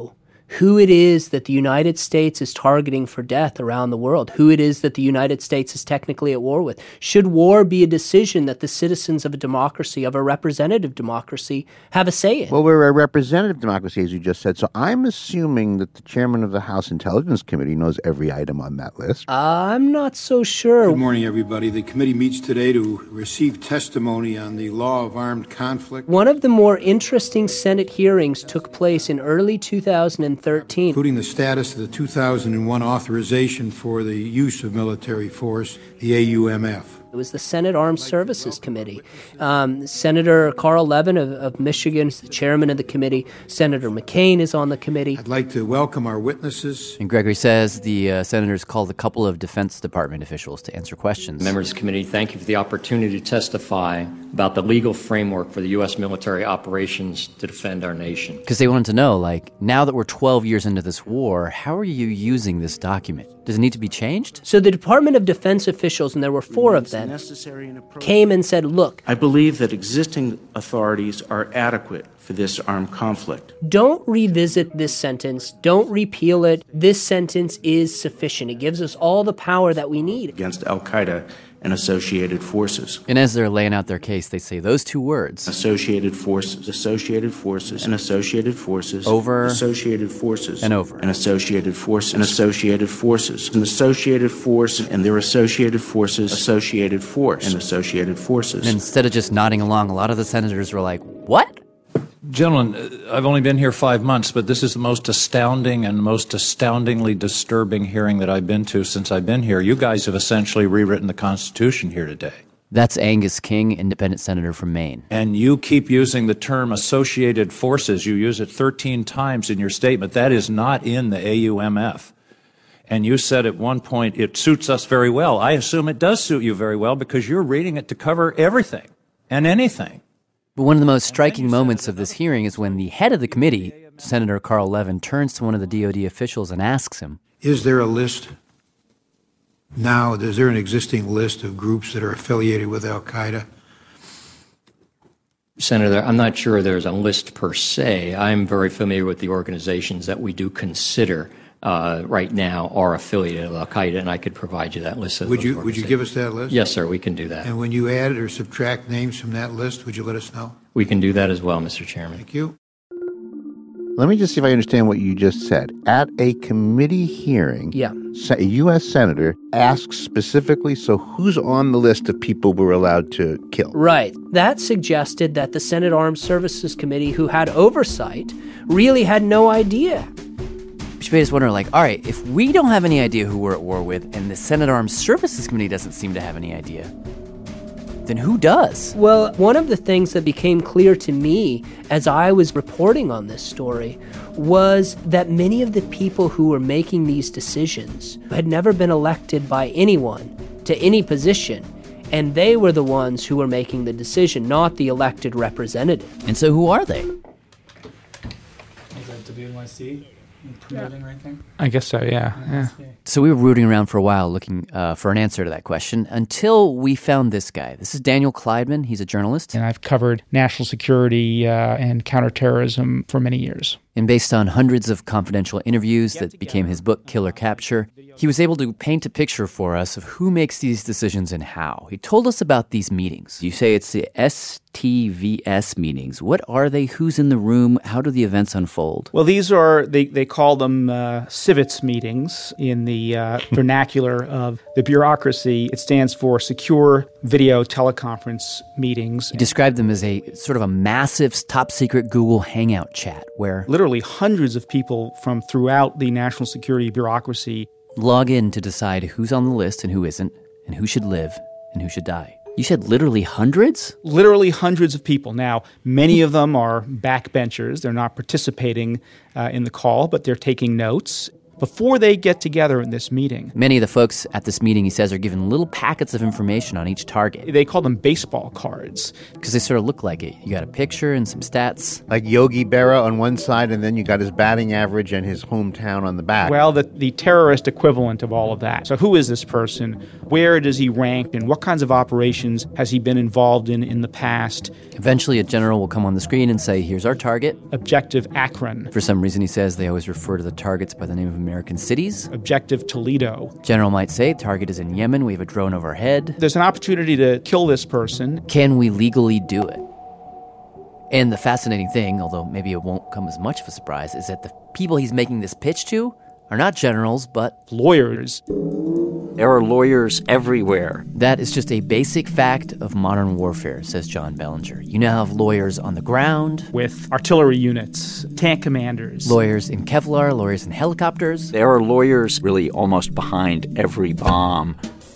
who it is that the United States is targeting for death around the world, who it is that the United States is technically at war with. Should war be a decision that the citizens of a democracy, of a representative democracy, have a say in? Well, we're a representative democracy, as you just said, so I'm assuming that the chairman of the House Intelligence Committee knows every item on that list. I'm not so sure. Good morning, everybody. The committee meets today to receive testimony on the law of armed conflict. One of the more interesting Senate hearings took place in early two thousand thirteen. Including the status of the two thousand one authorization for the use of military force, the A U M F. It was the Senate Armed Services Committee. Um, Senator Carl Levin of, of Michigan is the chairman of the committee. Senator McCain is on the committee. I'd like to welcome our witnesses. And Gregory says the uh, senators called a couple of Defense Department officials to answer questions. Members of the committee, thank you for the opportunity to testify about the legal framework for the U S military operations to defend our nation. Because they wanted to know, like, now that we're twelve years into this war, how are you using this document? Does it need to be changed? So the Department of Defense officials, and there were four of them, came and said, look, I believe that existing authorities are adequate for this armed conflict. Don't revisit this sentence. Don't repeal it. This sentence is sufficient. It gives us all the power that we need. Against al-Qaeda and associated forces. And as they're laying out their case, they say those two words. Associated forces, associated forces, and associated forces. Over. Associated forces. And over. And associated forces. And associated forces. And associated force and their associated forces. Associated force. And associated forces. And instead of just nodding along, a lot of the senators were like, what? Gentlemen, I've only been here five months, but this is the most astounding and most astoundingly disturbing hearing that I've been to since I've been here. You guys have essentially rewritten the Constitution here today. That's Angus King, independent senator from Maine. And you keep using the term associated forces. You use it thirteen times in your statement. That is not in the A U M F. And you said at one point, it suits us very well. I assume it does suit you very well because you're reading it to cover everything and anything. But one of the most striking moments of this hearing is when the head of the committee, Senator Carl Levin, turns to one of the D O D officials and asks him, Is there a list now, is there an existing list of groups that are affiliated with al-Qaeda? Senator, I'm not sure there's a list per se. I'm very familiar with the organizations that we do consider uh, right now are affiliated with al-Qaeda, and I could provide you that list. Of would you Would you give us that list? Yes, sir, we can do that. And when you add or subtract names from that list, would you let us know? We can do that as well, Mister Chairman. Thank you. Let me just see if I understand what you just said. At a committee hearing, yeah. a U S senator asks specifically, so who's on the list of people we're allowed to kill? Right. That suggested that the Senate Armed Services Committee, who had oversight, really had no idea. Which made us wonder, like, all right, if we don't have any idea who we're at war with, and the Senate Armed Services Committee doesn't seem to have any idea, then who does? Well, one of the things that became clear to me as I was reporting on this story was that many of the people who were making these decisions had never been elected by anyone to any position, and they were the ones who were making the decision, not the elected representative. And so who are they? Is that W N Y C? Promoting right there? I guess so, yeah. yeah. So we were rooting around for a while looking uh, for an answer to that question until we found this guy. This is Daniel Kleidman. He's a journalist. And I've covered national security uh, and counterterrorism for many years. And based on hundreds of confidential interviews that became his book, Killer Capture, he was able to paint a picture for us of who makes these decisions and how. He told us about these meetings. You say it's the S T V S meetings. What are they? Who's in the room? How do the events unfold? Well, these are, they, they call them uh, CIVETS meetings in the uh, vernacular of the bureaucracy. It stands for Secure Video Teleconference Meetings. He described them as a sort of a massive top-secret Google Hangout chat where literally hundreds of people from throughout the national security bureaucracy log in to decide who's on the list and who isn't, and who should live and who should die. You said literally hundreds? Literally hundreds of people. Now, many of them are backbenchers. They're not participating uh, in the call, but they're taking notes. before they get together in this meeting. Many of the folks at this meeting, he says, are given little packets of information on each target. They call them baseball cards. Because they sort of look like it. You got a picture and some stats. Like Yogi Berra on one side, and then you got his batting average and his hometown on the back. Well, the, the terrorist equivalent of all of that. So who is this person? Where does he rank? And what kinds of operations has he been involved in in the past? Eventually, a general will come on the screen and say, here's our target. Objective Akron. For some reason, he says they always refer to the targets by the name of American cities. Objective Toledo. General might say, target is in Yemen. We have a drone overhead. There's an opportunity to kill this person. Can we legally do it? And the fascinating thing, although maybe it won't come as much of a surprise, is that the people he's making this pitch to are not generals, but lawyers. There are lawyers everywhere. That is just a basic fact of modern warfare, says John Bellinger. You now have lawyers on the ground. With artillery units, tank commanders. Lawyers in Kevlar, lawyers in helicopters. There are lawyers really almost behind every bomb.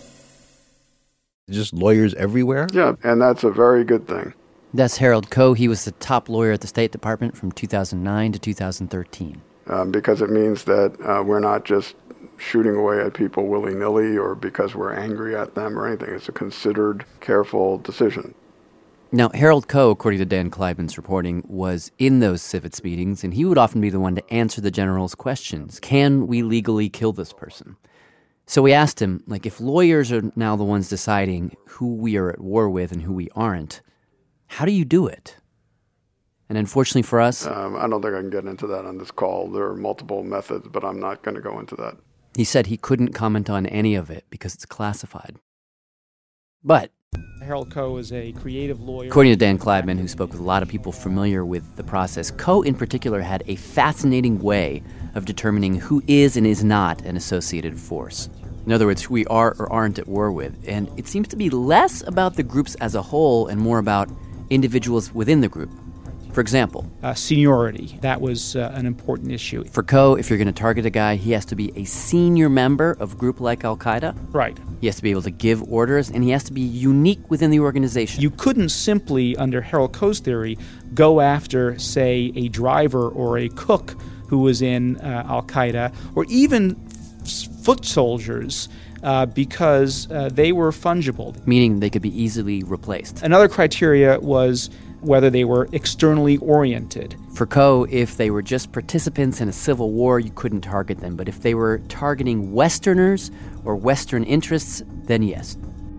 Just lawyers everywhere? Yeah, and that's a very good thing. That's Harold Koh. He was the top lawyer at the State Department from two thousand nine to two thousand thirteen. Um, because it means that uh, we're not just shooting away at people willy-nilly or because we're angry at them or anything. It's a considered, careful decision. Now, Harold Koh, according to Dan Kleibman's reporting, was in those civets meetings, and he would often be the one to answer the general's questions. Can we legally kill this person? So we asked him, like, if lawyers are now the ones deciding who we are at war with and who we aren't, how do you do it? And unfortunately for us... Um, I don't think I can get into that on this call. There are multiple methods, but I'm not going to go into that. He said he couldn't comment on any of it because it's classified. But... Harold Koh is a creative lawyer. According to Dan Kleibman, who spoke with a lot of people familiar with the process, Koh in particular had a fascinating way of determining who is and is not an associated force. In other words, who we are or aren't at war with. And it seems to be less about the groups as a whole and more about individuals within the group. For example, uh, seniority. That was uh, an important issue. For Koh, if you're going to target a guy, he has to be a senior member of a group like Al-Qaeda. Right. He has to be able to give orders, and he has to be unique within the organization. You couldn't simply, under Harold Koh's theory, go after, say, a driver or a cook who was in uh, Al-Qaeda, or even f- foot soldiers, uh, because uh, they were fungible. Meaning they could be easily replaced. Another criteria was whether they were externally oriented. For Koh, if they were just participants in a civil war, you couldn't target them. But if they were targeting Westerners or Western interests, then yes.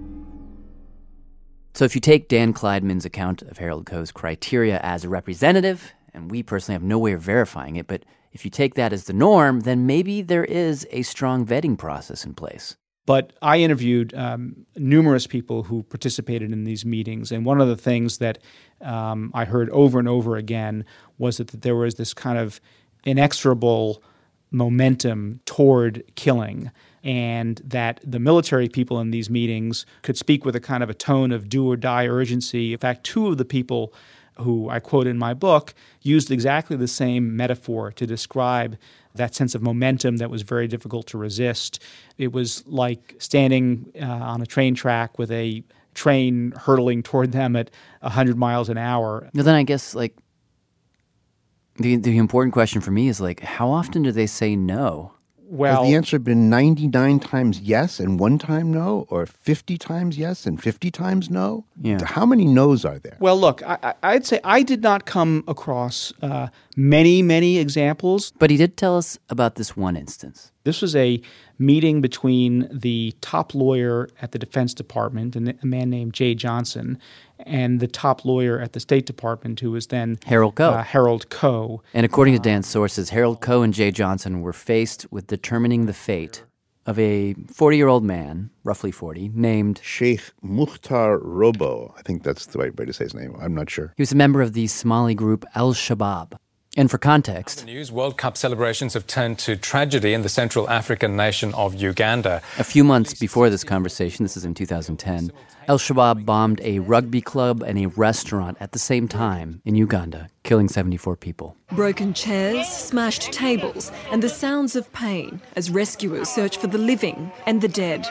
So if you take Dan Kleibman's account of Harold Koh's criteria as a representative, and we personally have no way of verifying it, but if you take that as the norm, then maybe there is a strong vetting process in place. But I interviewed um, numerous people who participated in these meetings, and one of the things that um, I heard over and over again was that, that there was this kind of inexorable momentum toward killing, and that the military people in these meetings could speak with a kind of a tone of do-or-die urgency. In fact, two of the people who I quote in my book used exactly the same metaphor to describe that sense of momentum that was very difficult to resist. It was like standing uh, on a train track with a train hurtling toward them at one hundred miles an hour. Now then I guess, like, the the important question for me is, like, how often do they say no? Well, has the answer been ninety-nine times yes and one time no, or fifty times yes and fifty times no? Yeah. How many no's are there? Well, look, I, I'd say I did not come across uh, many, many examples. But he did tell us about this one instance. This was a meeting between the top lawyer at the Defense Department, a man named Jay Johnson, and the top lawyer at the State Department, who was then Harold Koh. Uh, Harold Koh. And according to Dan's sources, Harold Koh and Jay Johnson were faced with determining the fate of a forty-year-old man, roughly forty, named Sheikh Mukhtar Robo. I think that's the right way to say his name. I'm not sure. He was a member of the Somali group Al-Shabaab. And for context, news, World Cup celebrations have turned to tragedy in the Central African nation of Uganda. A few months before this conversation, this is in two thousand ten, Al-Shabaab bombed a rugby club and a restaurant at the same time in Uganda, killing seventy-four people. Broken chairs, smashed tables, and the sounds of pain as rescuers search for the living and the dead.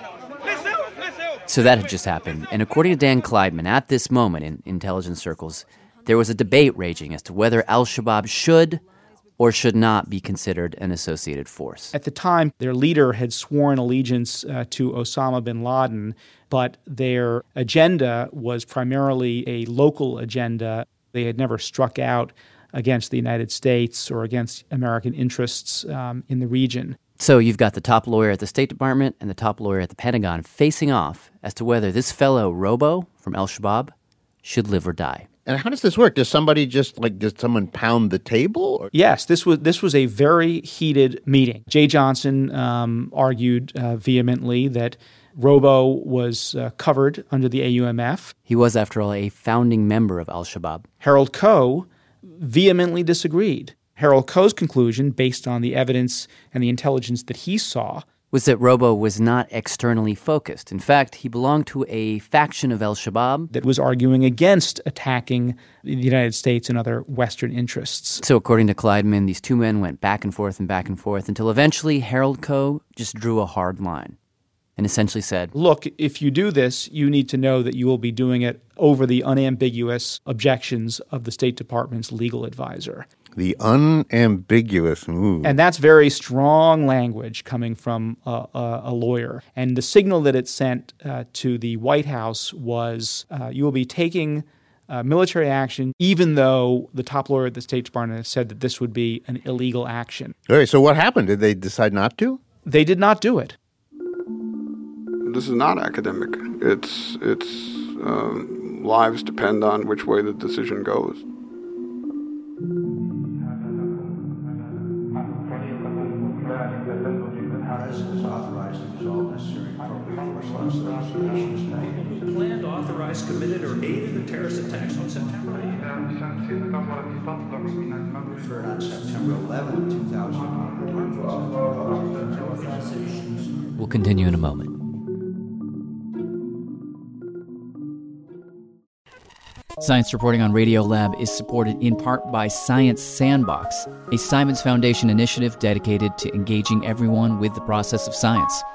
So that had just happened, and according to Dan Kleibman, at this moment in intelligence circles, there was a debate raging as to whether Al-Shabaab should or should not be considered an associated force. At the time, their leader had sworn allegiance uh, to Osama bin Laden, but their agenda was primarily a local agenda. They had never struck out against the United States or against American interests um, in the region. So you've got the top lawyer at the State Department and the top lawyer at the Pentagon facing off as to whether this fellow Robo from Al-Shabaab should live or die. And how does this work? Does somebody just, like, does someone pound the table? Or? Yes, this was this was a very heated meeting. Jay Johnson um, argued uh, vehemently that Robo was uh, covered under the A U M F. He was, after all, a founding member of Al-Shabaab. Harold Koh vehemently disagreed. Harold Koh's conclusion, based on the evidence and the intelligence that he saw, was that Robo was not externally focused. In fact, he belonged to a faction of Al-Shabaab that was arguing against attacking the United States and other Western interests. So according to Kleideman, these two men went back and forth and back and forth until eventually Harold Koh just drew a hard line and essentially said, look, if you do this, you need to know that you will be doing it over the unambiguous objections of the State Department's legal advisor. The unambiguous move. And that's very strong language coming from a, a, a lawyer. And the signal that it sent uh, to the White House was uh, you will be taking uh, military action even though the top lawyer at the State Department has said that this would be an illegal action. All right, so what happened? Did they decide not to? They did not do it. This is not academic. It's, it's um, lives depend on which way the decision goes. Planned, authorized, committed, or aided the terrorist attacks on September eighth. Referred on September eleventh, two thousand one. We'll continue in a moment. Science Reporting on Radiolab is supported in part by Science Sandbox, a Simons Foundation initiative dedicated to engaging everyone with the process of science.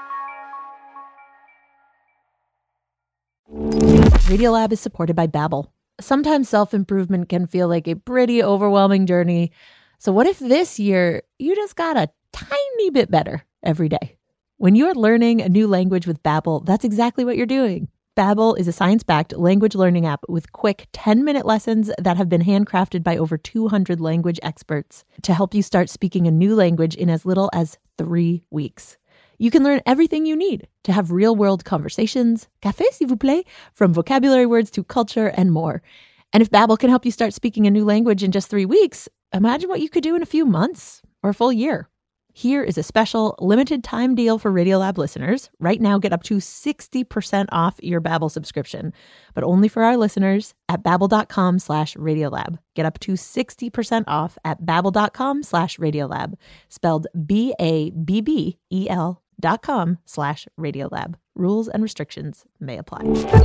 Radiolab is supported by Babbel. Sometimes self-improvement can feel like a pretty overwhelming journey. So what if this year you just got a tiny bit better every day? When you're learning a new language with Babbel, that's exactly what you're doing. Babbel is a science-backed language learning app with quick ten-minute lessons that have been handcrafted by over two hundred language experts to help you start speaking a new language in as little as three weeks. You can learn everything you need to have real-world conversations, café s'il vous plaît, from vocabulary words to culture and more. And if Babbel can help you start speaking a new language in just three weeks, imagine what you could do in a few months or a full year. Here is a special limited time deal for Radiolab listeners. Right now, get up to sixty percent off your Babbel subscription, but only for our listeners at babbel.com slash Radiolab. Get up to sixty percent off at babbel.com slash Radiolab, spelled B A B B E L dot com slash Radiolab. Rules and restrictions may apply.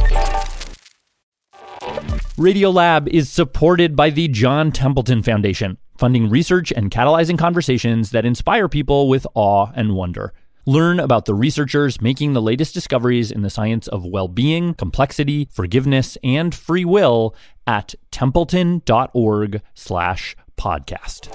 Radiolab is supported by the John Templeton Foundation, funding research and catalyzing conversations that inspire people with awe and wonder. Learn about the researchers making the latest discoveries in the science of well-being, complexity, forgiveness, and free will at templeton.org slash podcast.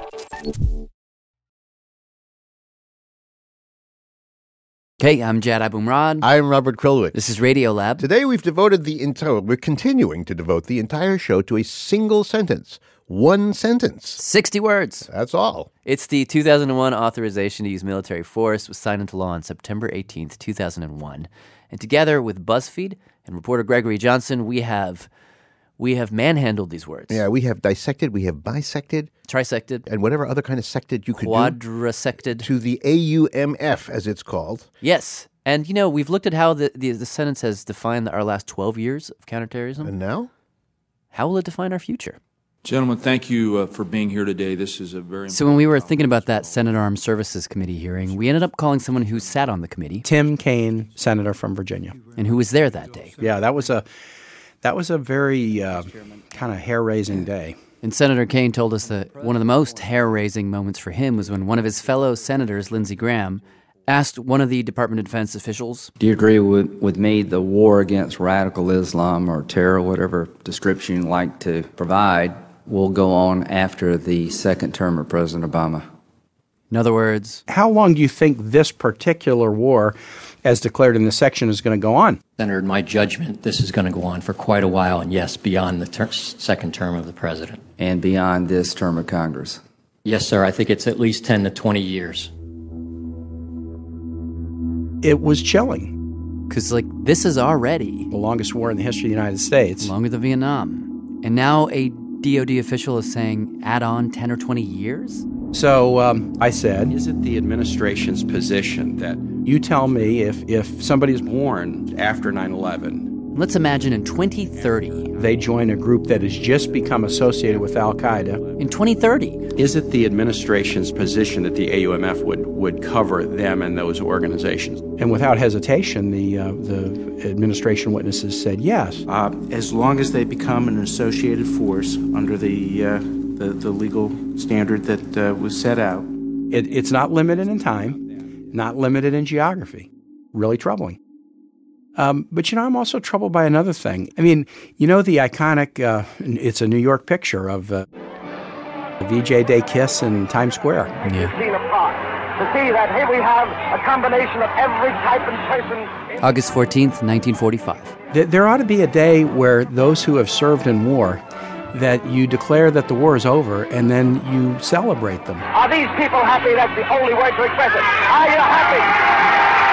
Okay, I'm Jad Abumrad. I'm Robert Krulwich. This is Radiolab. Today we've devoted the entire, we're continuing to devote the entire show to a single sentence. One sentence. sixty words. That's all. It's the two thousand one authorization to use military force. Was signed into law on September eighteenth, two thousand one. And together with BuzzFeed and reporter Gregory Johnson, we have we have manhandled these words. Yeah, we have dissected, we have bisected. Trisected. And whatever other kind of sected you could Quadrasected. do. To the A U M F, as it's called. Yes. And, you know, we've looked at how the, the, the sentence has defined our last twelve years of counterterrorism. And now? How will it define our future? Gentlemen, thank you uh, for being here today. This is a very So when we were thinking about that Senate Armed Services Committee hearing, we ended up calling someone who sat on the committee. Tim Kaine, senator from Virginia. And who was there that day. Yeah, that was a that was a very uh, kind of hair-raising day. And Senator Kaine told us that one of the most hair-raising moments for him was when one of his fellow senators, Lindsey Graham, asked one of the Department of Defense officials, do you agree with, with me the war against radical Islam or terror, whatever description you like to provide, will go on after the second term of President Obama. In other words, how long do you think this particular war, as declared in this section, is going to go on? Senator, in my judgment, this is going to go on for quite a while, and yes, beyond the ter- second term of the president. And beyond this term of Congress. Yes, sir. I think it's at least ten to twenty years. It was chilling. Because, like, this is already the longest war in the history of the United States. Longer than Vietnam. And now a D O D official is saying add on ten or twenty years? So um, I said, is it the administration's position that you tell me if, if somebody is born after nine eleven? Let's imagine in twenty thirty, they join a group that has just become associated with Al-Qaeda. In twenty thirty. Is it the administration's position that the A U M F would, would cover them and those organizations? And without hesitation, the uh, the administration witnesses said yes. Uh, as long as they become an associated force under the uh, the, the legal standard that uh, was set out. It, it's not limited in time, not limited in geography. Really troubling. Um, but, you know, I'm also troubled by another thing. I mean, you know the iconic, uh, it's a New York picture of uh, the V J Day kiss in Times Square. Yeah. To see that here we have a combination of every type and person. August fourteenth, nineteen forty-five. There ought to be a day where those who have served in war, that you declare that the war is over and then you celebrate them. Are these people happy? That's the only word to express it. Are you happy?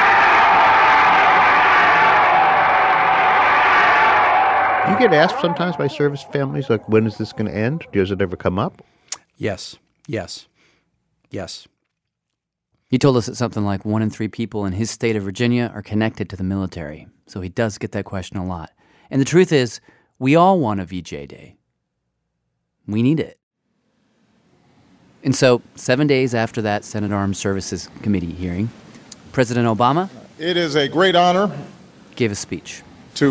You get asked sometimes by service families, like, when is this going to end? Does it ever come up? Yes, yes, yes. He told us that something like one in three people in his state of Virginia are connected to the military. So he does get that question a lot. And the truth is, we all want a V J Day. We need it. And so, seven days after that Senate Armed Services Committee hearing, President Obama... It is a great honor... gave a speech. ...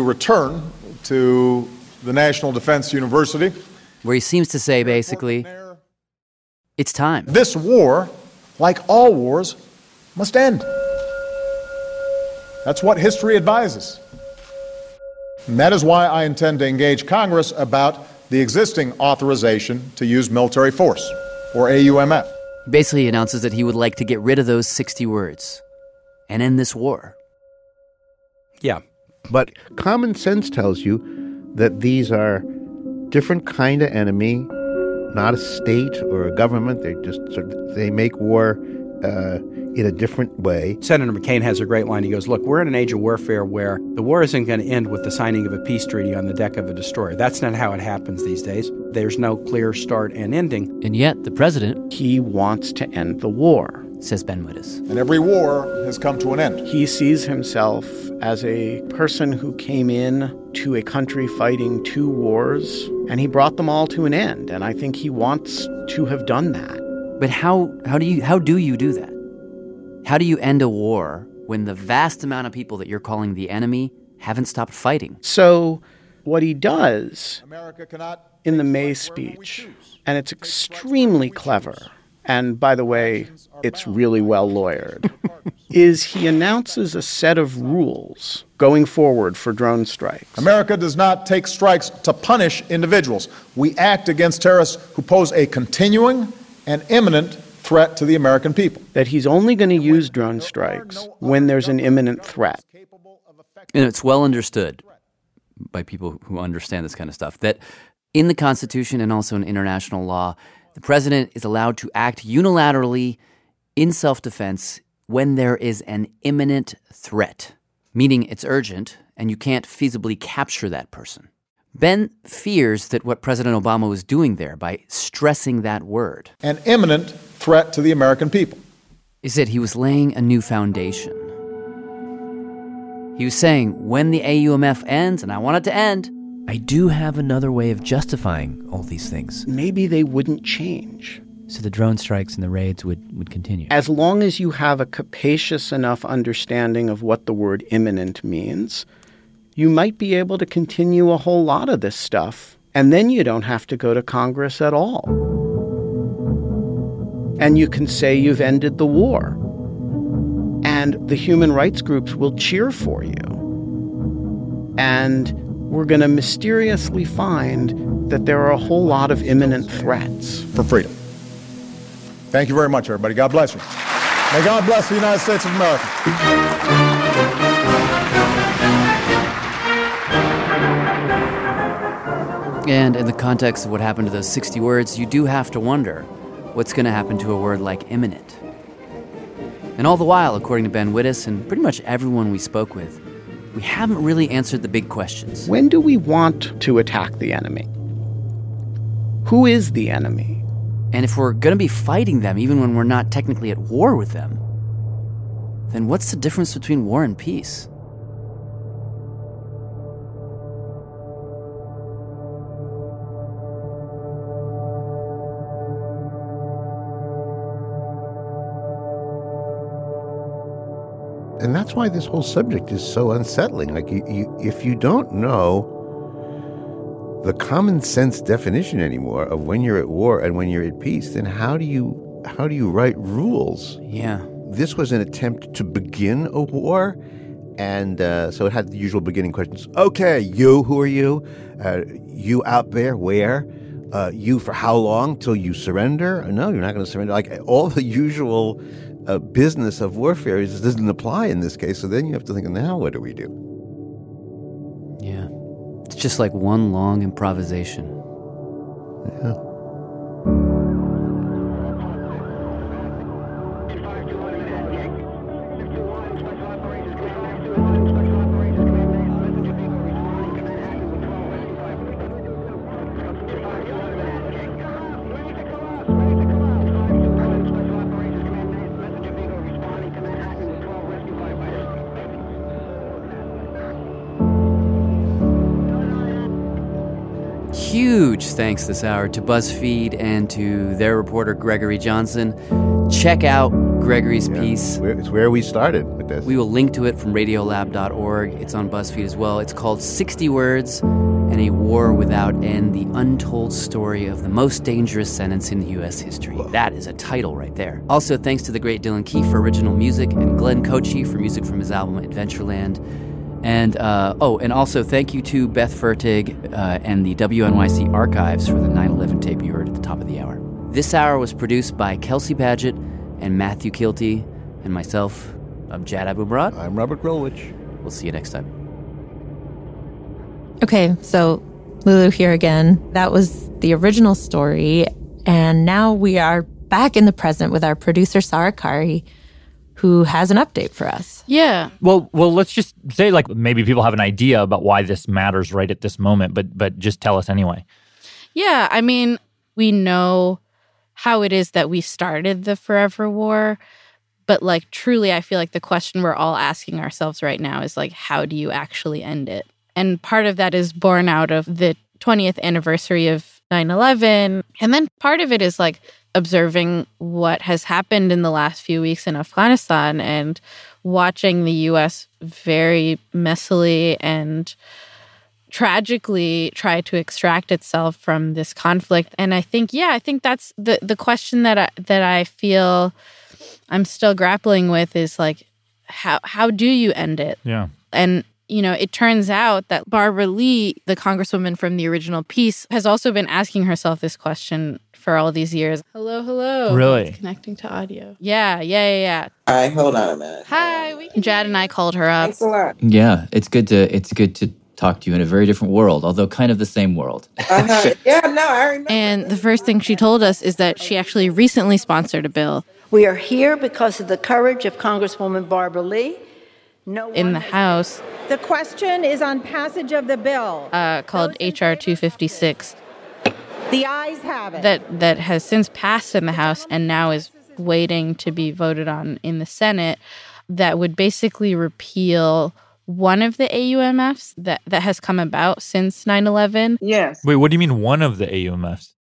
to return to the National Defense University... where he seems to say, basically, it's time. This war, like all wars, must end. That's what history advises. And that is why I intend to engage Congress about the existing authorization to use military force, or A U M F. He basically announces that he would like to get rid of those sixty words and end this war. Yeah. But common sense tells you that these are different kind of enemy, not a state or a government. They just sort of, they make war uh, in a different way. Senator McCain has a great line. He goes, look, we're in an age of warfare where the war isn't going to end with the signing of a peace treaty on the deck of a destroyer. That's not how it happens these days. There's no clear start and ending. And yet, the president... he wants to end the war, says Ben Wittes. And every war has come to an end. He sees himself as a person who came in to a country fighting two wars, and he brought them all to an end. And I think he wants to have done that. But how how do you how do you do that? How do you end a war when the vast amount of people that you're calling the enemy haven't stopped fighting? So what he does in the May speech, and it's extremely clever, and by the way, it's really well lawyered, is he announces a set of rules going forward for drone strikes. America does not take strikes to punish individuals. We act against terrorists who pose a continuing and imminent threat to the American people. That he's only going to use drone strikes when there's an imminent threat. And it's well understood by people who understand this kind of stuff that in the Constitution and also in international law, the president is allowed to act unilaterally in self-defense when there is an imminent threat, meaning it's urgent and you can't feasibly capture that person. Ben fears that what President Obama was doing there by stressing that word, an imminent threat to the American people, is that he was laying a new foundation. He was saying, when the A U M F ends, and I want it to end, I do have another way of justifying all these things. Maybe they wouldn't change. So the drone strikes and the raids would, would continue. As long as you have a capacious enough understanding of what the word imminent means, you might be able to continue a whole lot of this stuff, and then you don't have to go to Congress at all. And you can say you've ended the war. And the human rights groups will cheer for you. And we're going to mysteriously find that there are a whole lot of imminent threats. For freedom. Thank you very much, everybody. God bless you. May God bless the United States of America. And in the context of what happened to those sixty words, you do have to wonder what's going to happen to a word like imminent. And all the while, according to Ben Wittes and pretty much everyone we spoke with, we haven't really answered the big questions. When do we want to attack the enemy? Who is the enemy? And if we're going to be fighting them even when we're not technically at war with them, then what's the difference between war and peace? And that's why this whole subject is so unsettling. Like, you, you, if you don't know the common sense definition anymore of when you're at war and when you're at peace, then how do you how do you write rules? Yeah. This was an attempt to begin a war, and uh, so it had the usual beginning questions. Okay, you, who are you? Uh, you out there, where? Uh, you for how long? Till you surrender? No, you're not going to surrender. Like, all the usual uh, business of warfare is, doesn't apply in this case. So then you have to think, now what do we do? Yeah. It's just like one long improvisation. Yeah. Huge thanks this hour to BuzzFeed and to their reporter Gregory Johnson. Check out Gregory's Yeah, piece. It's where, it's where we started with this. We will link to it from radiolab dot org. It's on BuzzFeed as well. It's called sixty words and a War Without End, the untold story of the most dangerous sentence in U S history. Whoa. That is a title right there. Also, thanks to the great Dylan Keefe for original music and Glenn Kochi for music from his album Adventureland. And, uh, oh, and also thank you to Beth Fertig uh, and the W N Y C Archives for the nine eleven tape you heard at the top of the hour. This hour was produced by Kelsey Padgett and Matthew Kilty and myself. I'm Jad Abumrad. I'm Robert Grulwich. We'll see you next time. Okay, so Lulu here again. That was the original story. And now we are back in the present with our producer, Sarah Kari, who has an update for us. Yeah. Well, well, let's just say, like, maybe people have an idea about why this matters right at this moment, but but just tell us anyway. Yeah, I mean, we know how it is that we started the forever war, but, like, truly, I feel like the question we're all asking ourselves right now is, like, how do you actually end it? And part of that is born out of the twentieth anniversary of nine eleven. And then part of it is, like, observing what has happened in the last few weeks in Afghanistan and watching the U S very messily and tragically try to extract itself from this conflict. And I think, yeah, I think that's the, the question that I, that I feel I'm still grappling with is, like, how how do you end it? Yeah. And you know, it turns out that Barbara Lee, the congresswoman from the original piece, has also been asking herself this question for all these years. Hello, hello. Really? It's connecting to audio. Yeah, yeah, yeah, yeah. All right, hold on a minute. Hi. We can Jad and I called her up. Thanks a lot. Yeah, it's good to it's good to talk to you in a very different world, although kind of the same world. Uh-huh. Yeah, no, I remember. And the first thing she told us is that she actually recently sponsored a bill. We are here because of the courage of Congresswoman Barbara Lee. No in the House. The question is on passage of the bill. Uh, called H R two fifty-six. The ayes have it. That, that has since passed in the House and now is waiting to be voted on in the Senate, that would basically repeal one of the A U M Fs that, that has come about since nine eleven. Yes. Wait, what do you mean one of the A U M Fs?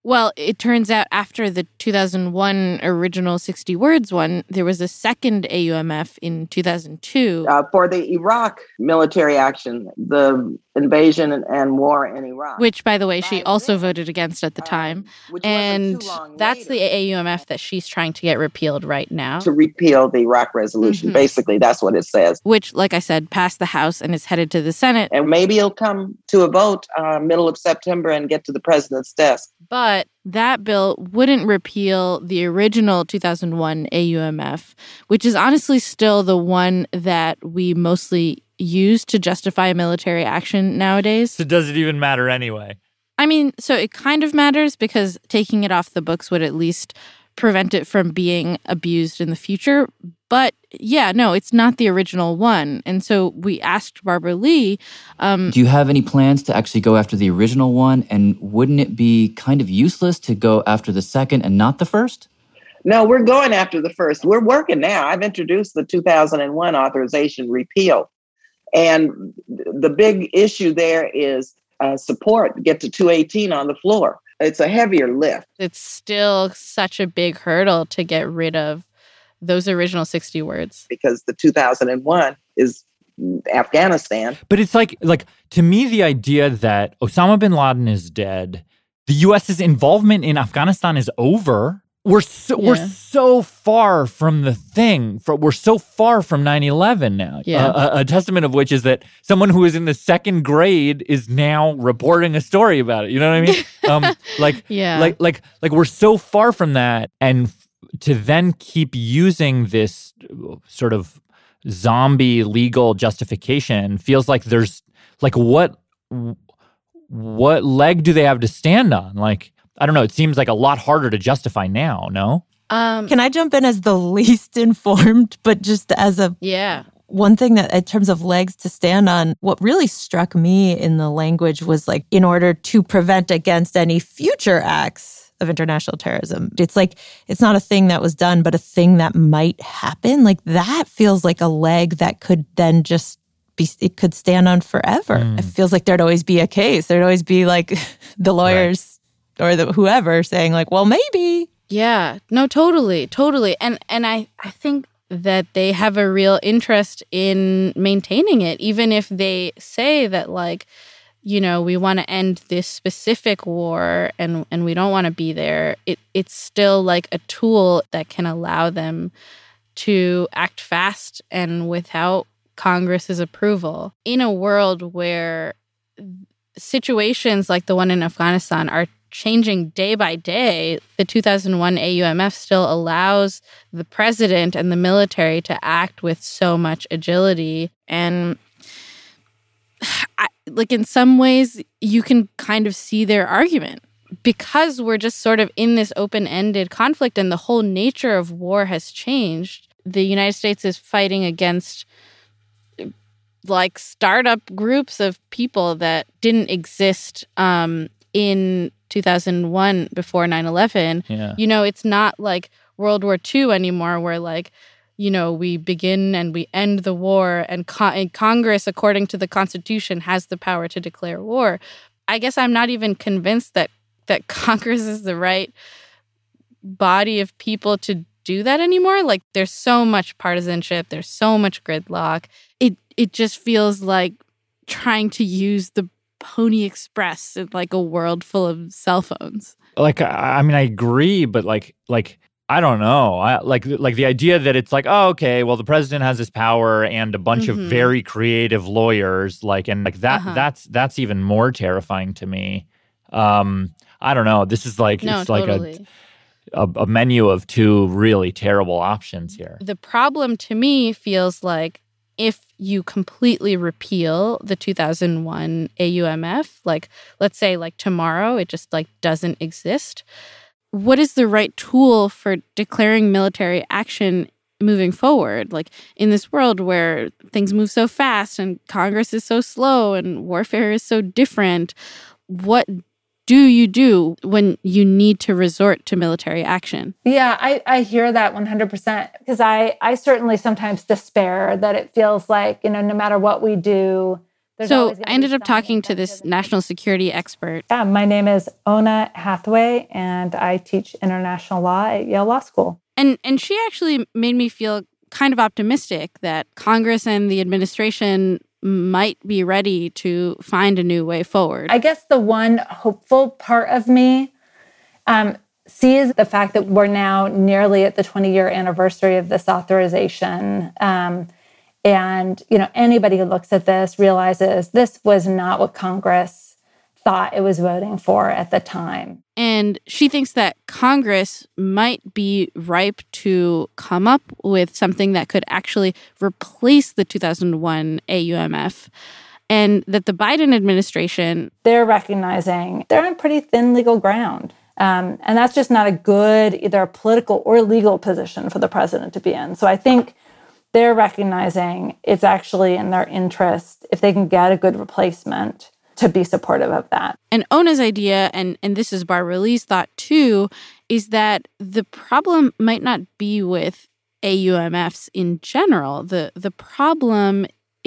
Well, it turns out after the two thousand one original sixty words one, there was a second A U M F in two thousand two. Uh, for the Iraq military action, the invasion and, and war in Iraq. Which, by the way, she also voted against at the time. Um, and that's later. The A U M F that she's trying to get repealed right now. To repeal the Iraq resolution. Mm-hmm. Basically, that's what it says. Which, like I said, passed the House and is headed to the Senate. And maybe it'll come to a vote uh, middle of September and get to the president's desk. But that bill wouldn't repeal the original two thousand one A U M F, which is honestly still the one that we mostly use to justify military action nowadays. So does it even matter anyway? I mean, so it kind of matters because taking it off the books would at least prevent it from being abused in the future. But yeah, no, it's not the original one. And so we asked Barbara Lee. Um, Do you have any plans to actually go after the original one? And wouldn't it be kind of useless to go after the second and not the first? No, we're going after the first. We're working now. I've introduced the two thousand one authorization repeal. And the big issue there is uh, support, get to two eighteen on the floor. It's a heavier lift. It's still such a big hurdle to get rid of those original sixty words. Because the two thousand one is Afghanistan. But it's like, like to me, the idea that Osama bin Laden is dead, the U S's involvement in Afghanistan is over. We're so, yeah. we're so far from the thing. For, we're so far from nine eleven now. Yeah. Uh, a, a testament of which is that someone who is in the second grade is now reporting a story about it. You know what I mean? um, like, yeah. like, like, like we're so far from that, and f- to then keep using this sort of zombie legal justification feels like there's like what what leg do they have to stand on? Like, I don't know. It seems like a lot harder to justify now, no? Um, Can I jump in as the least informed, but just as a... Yeah. One thing that, in terms of legs to stand on, what really struck me in the language was like, in order to prevent against any future acts of international terrorism. It's like, it's not a thing that was done, but a thing that might happen. Like, that feels like a leg that could then just be, it could stand on forever. Mm. It feels like there'd always be a case. There'd always be like the lawyers... Right. Or the whoever saying like, well, maybe. Yeah, no, totally, totally. And and I, I think that they have a real interest in maintaining it, even if they say that, like, you know, we want to end this specific war and, and we don't want to be there. It It's still like a tool that can allow them to act fast and without Congress's approval. In a world where situations like the one in Afghanistan are changing day by day, the two thousand one A U M F still allows the president and the military to act with so much agility. And I, like in some ways, you can kind of see their argument because we're just sort of in this open-ended conflict and the whole nature of war has changed. The United States is fighting against like startup groups of people that didn't exist um, in two thousand one before nine eleven. Yeah. You know, it's not like World War Two anymore where like, you know, we begin and we end the war and, co- and Congress, according to the Constitution, has the power to declare war. I guess I'm not even convinced that that Congress is the right body of people to do that anymore. Like there's so much partisanship, there's so much gridlock. It it just feels like trying to use the Pony Express in like a world full of cell phones. Like, I mean, I agree, but like, like I don't know. I like like the idea that it's like, oh, okay, well, the president has this power and a bunch mm-hmm. of very creative lawyers, like, and like that. Uh-huh. That's that's even more terrifying to me. Um, I don't know. This is like no, it's totally. like a, a a menu of two really terrible options here. The problem to me feels like, if you completely repeal the two thousand one A U M F, like let's say like tomorrow, it just like doesn't exist. What is the right tool for declaring military action moving forward? Like in this world where things move so fast and Congress is so slow and warfare is so different, what do you do when you need to resort to military action? Yeah, I, I hear that one hundred percent because I, I certainly sometimes despair that it feels like, you know, no matter what we do, So I ended up talking to this national security expert. Yeah, my name is Ona Hathaway, and I teach international law at Yale Law School. And and she actually made me feel kind of optimistic that Congress and the administration might be ready to find a new way forward. I guess the one hopeful part of me um, sees the fact that we're now nearly at the twenty-year anniversary of this authorization. Um, and, you know, anybody who looks at this realizes this was not what Congress thought it was voting for at the time. And she thinks that Congress might be ripe to come up with something that could actually replace the two thousand one A U M F, and that the Biden administration... They're recognizing they're on pretty thin legal ground. Um, and that's just not a good either political or legal position for the president to be in. So I think they're recognizing it's actually in their interest, if they can get a good replacement, to be supportive of that. And Ona's idea, and, and this is Barbara Lee's thought too, is that the problem might not be with A U M Fs in general. The, the problem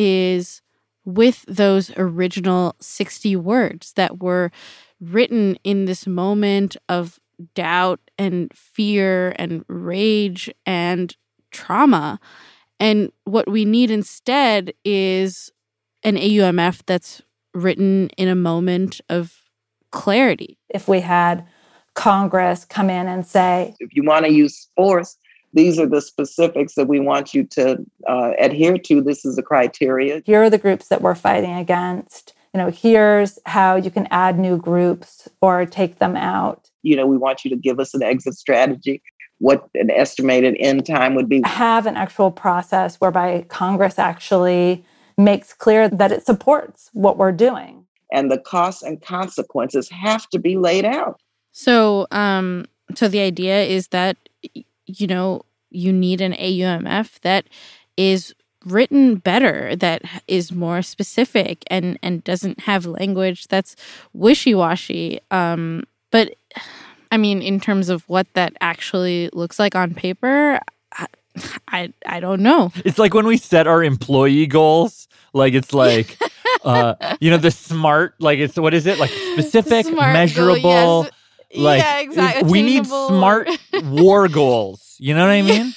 is with those original sixty words that were written in this moment of doubt and fear and rage and trauma. And what we need instead is an A U M F that's written in a moment of clarity. If we had Congress come in and say, if you want to use force, these are the specifics that we want you to uh, adhere to. This is the criteria. Here are the groups that we're fighting against. You know, here's how you can add new groups or take them out. You know, we want you to give us an exit strategy, what an estimated end time would be. Have an actual process whereby Congress actually makes clear that it supports what we're doing. And the costs and consequences have to be laid out. So, um, so the idea is that, you know, you need an A U M F that is written better, that is more specific and, and doesn't have language that's wishy-washy. Um, but, I mean, in terms of what that actually looks like on paper, I, I, I don't know. It's like when we set our employee goals, like it's like, uh, you know, the SMART, like it's, what is it? Like specific, SMART measurable. Goal, yes. Like, yeah, exactly. We need SMART war goals. You know what I mean?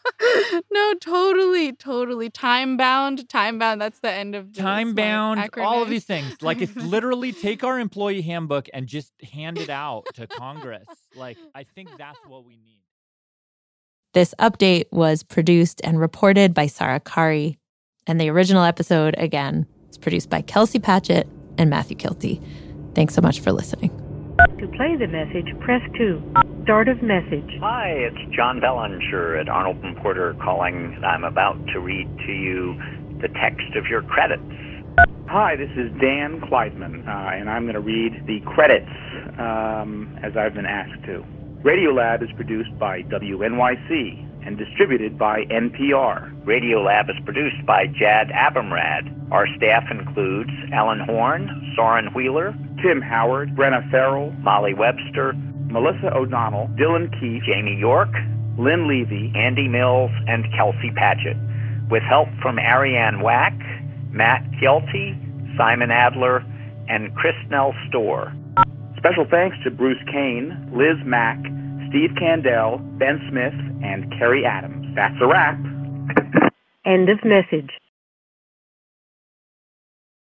No, totally, totally. Time bound, time bound. That's the end of the time bound. acronym. All of these things. Like it's literally take our employee handbook and just hand it out to Congress. Like I think that's what we need. This update was produced and reported by Sarah Qari, and the original episode, again, was produced by Kelsey Patchett and Matthew Kilty. Thanks so much for listening. To play the message, press two. Start of message. Hi, it's John Bellinger at Arnold and Porter calling. I'm about to read to you the text of your credits. Hi, this is Dan Kleidman, uh, and I'm going to read the credits um, as I've been asked to. Radiolab is produced by W N Y C and distributed by N P R. Radiolab is produced by Jad Abumrad. Our staff includes Ellen Horn, Soren Wheeler, Tim Howard, Brenna Farrell, Molly Webster, Melissa O'Donnell, Dylan Keith, Jamie York, Lynn Levy, Andy Mills, and Kelsey Patchett, with help from Ariane Wack, Matt Kelty, Simon Adler, and Chrisnell Storr. Special thanks to Bruce Kane, Liz Mack, Steve Candell, Ben Smith, and Kerry Adams. That's a wrap. End of message.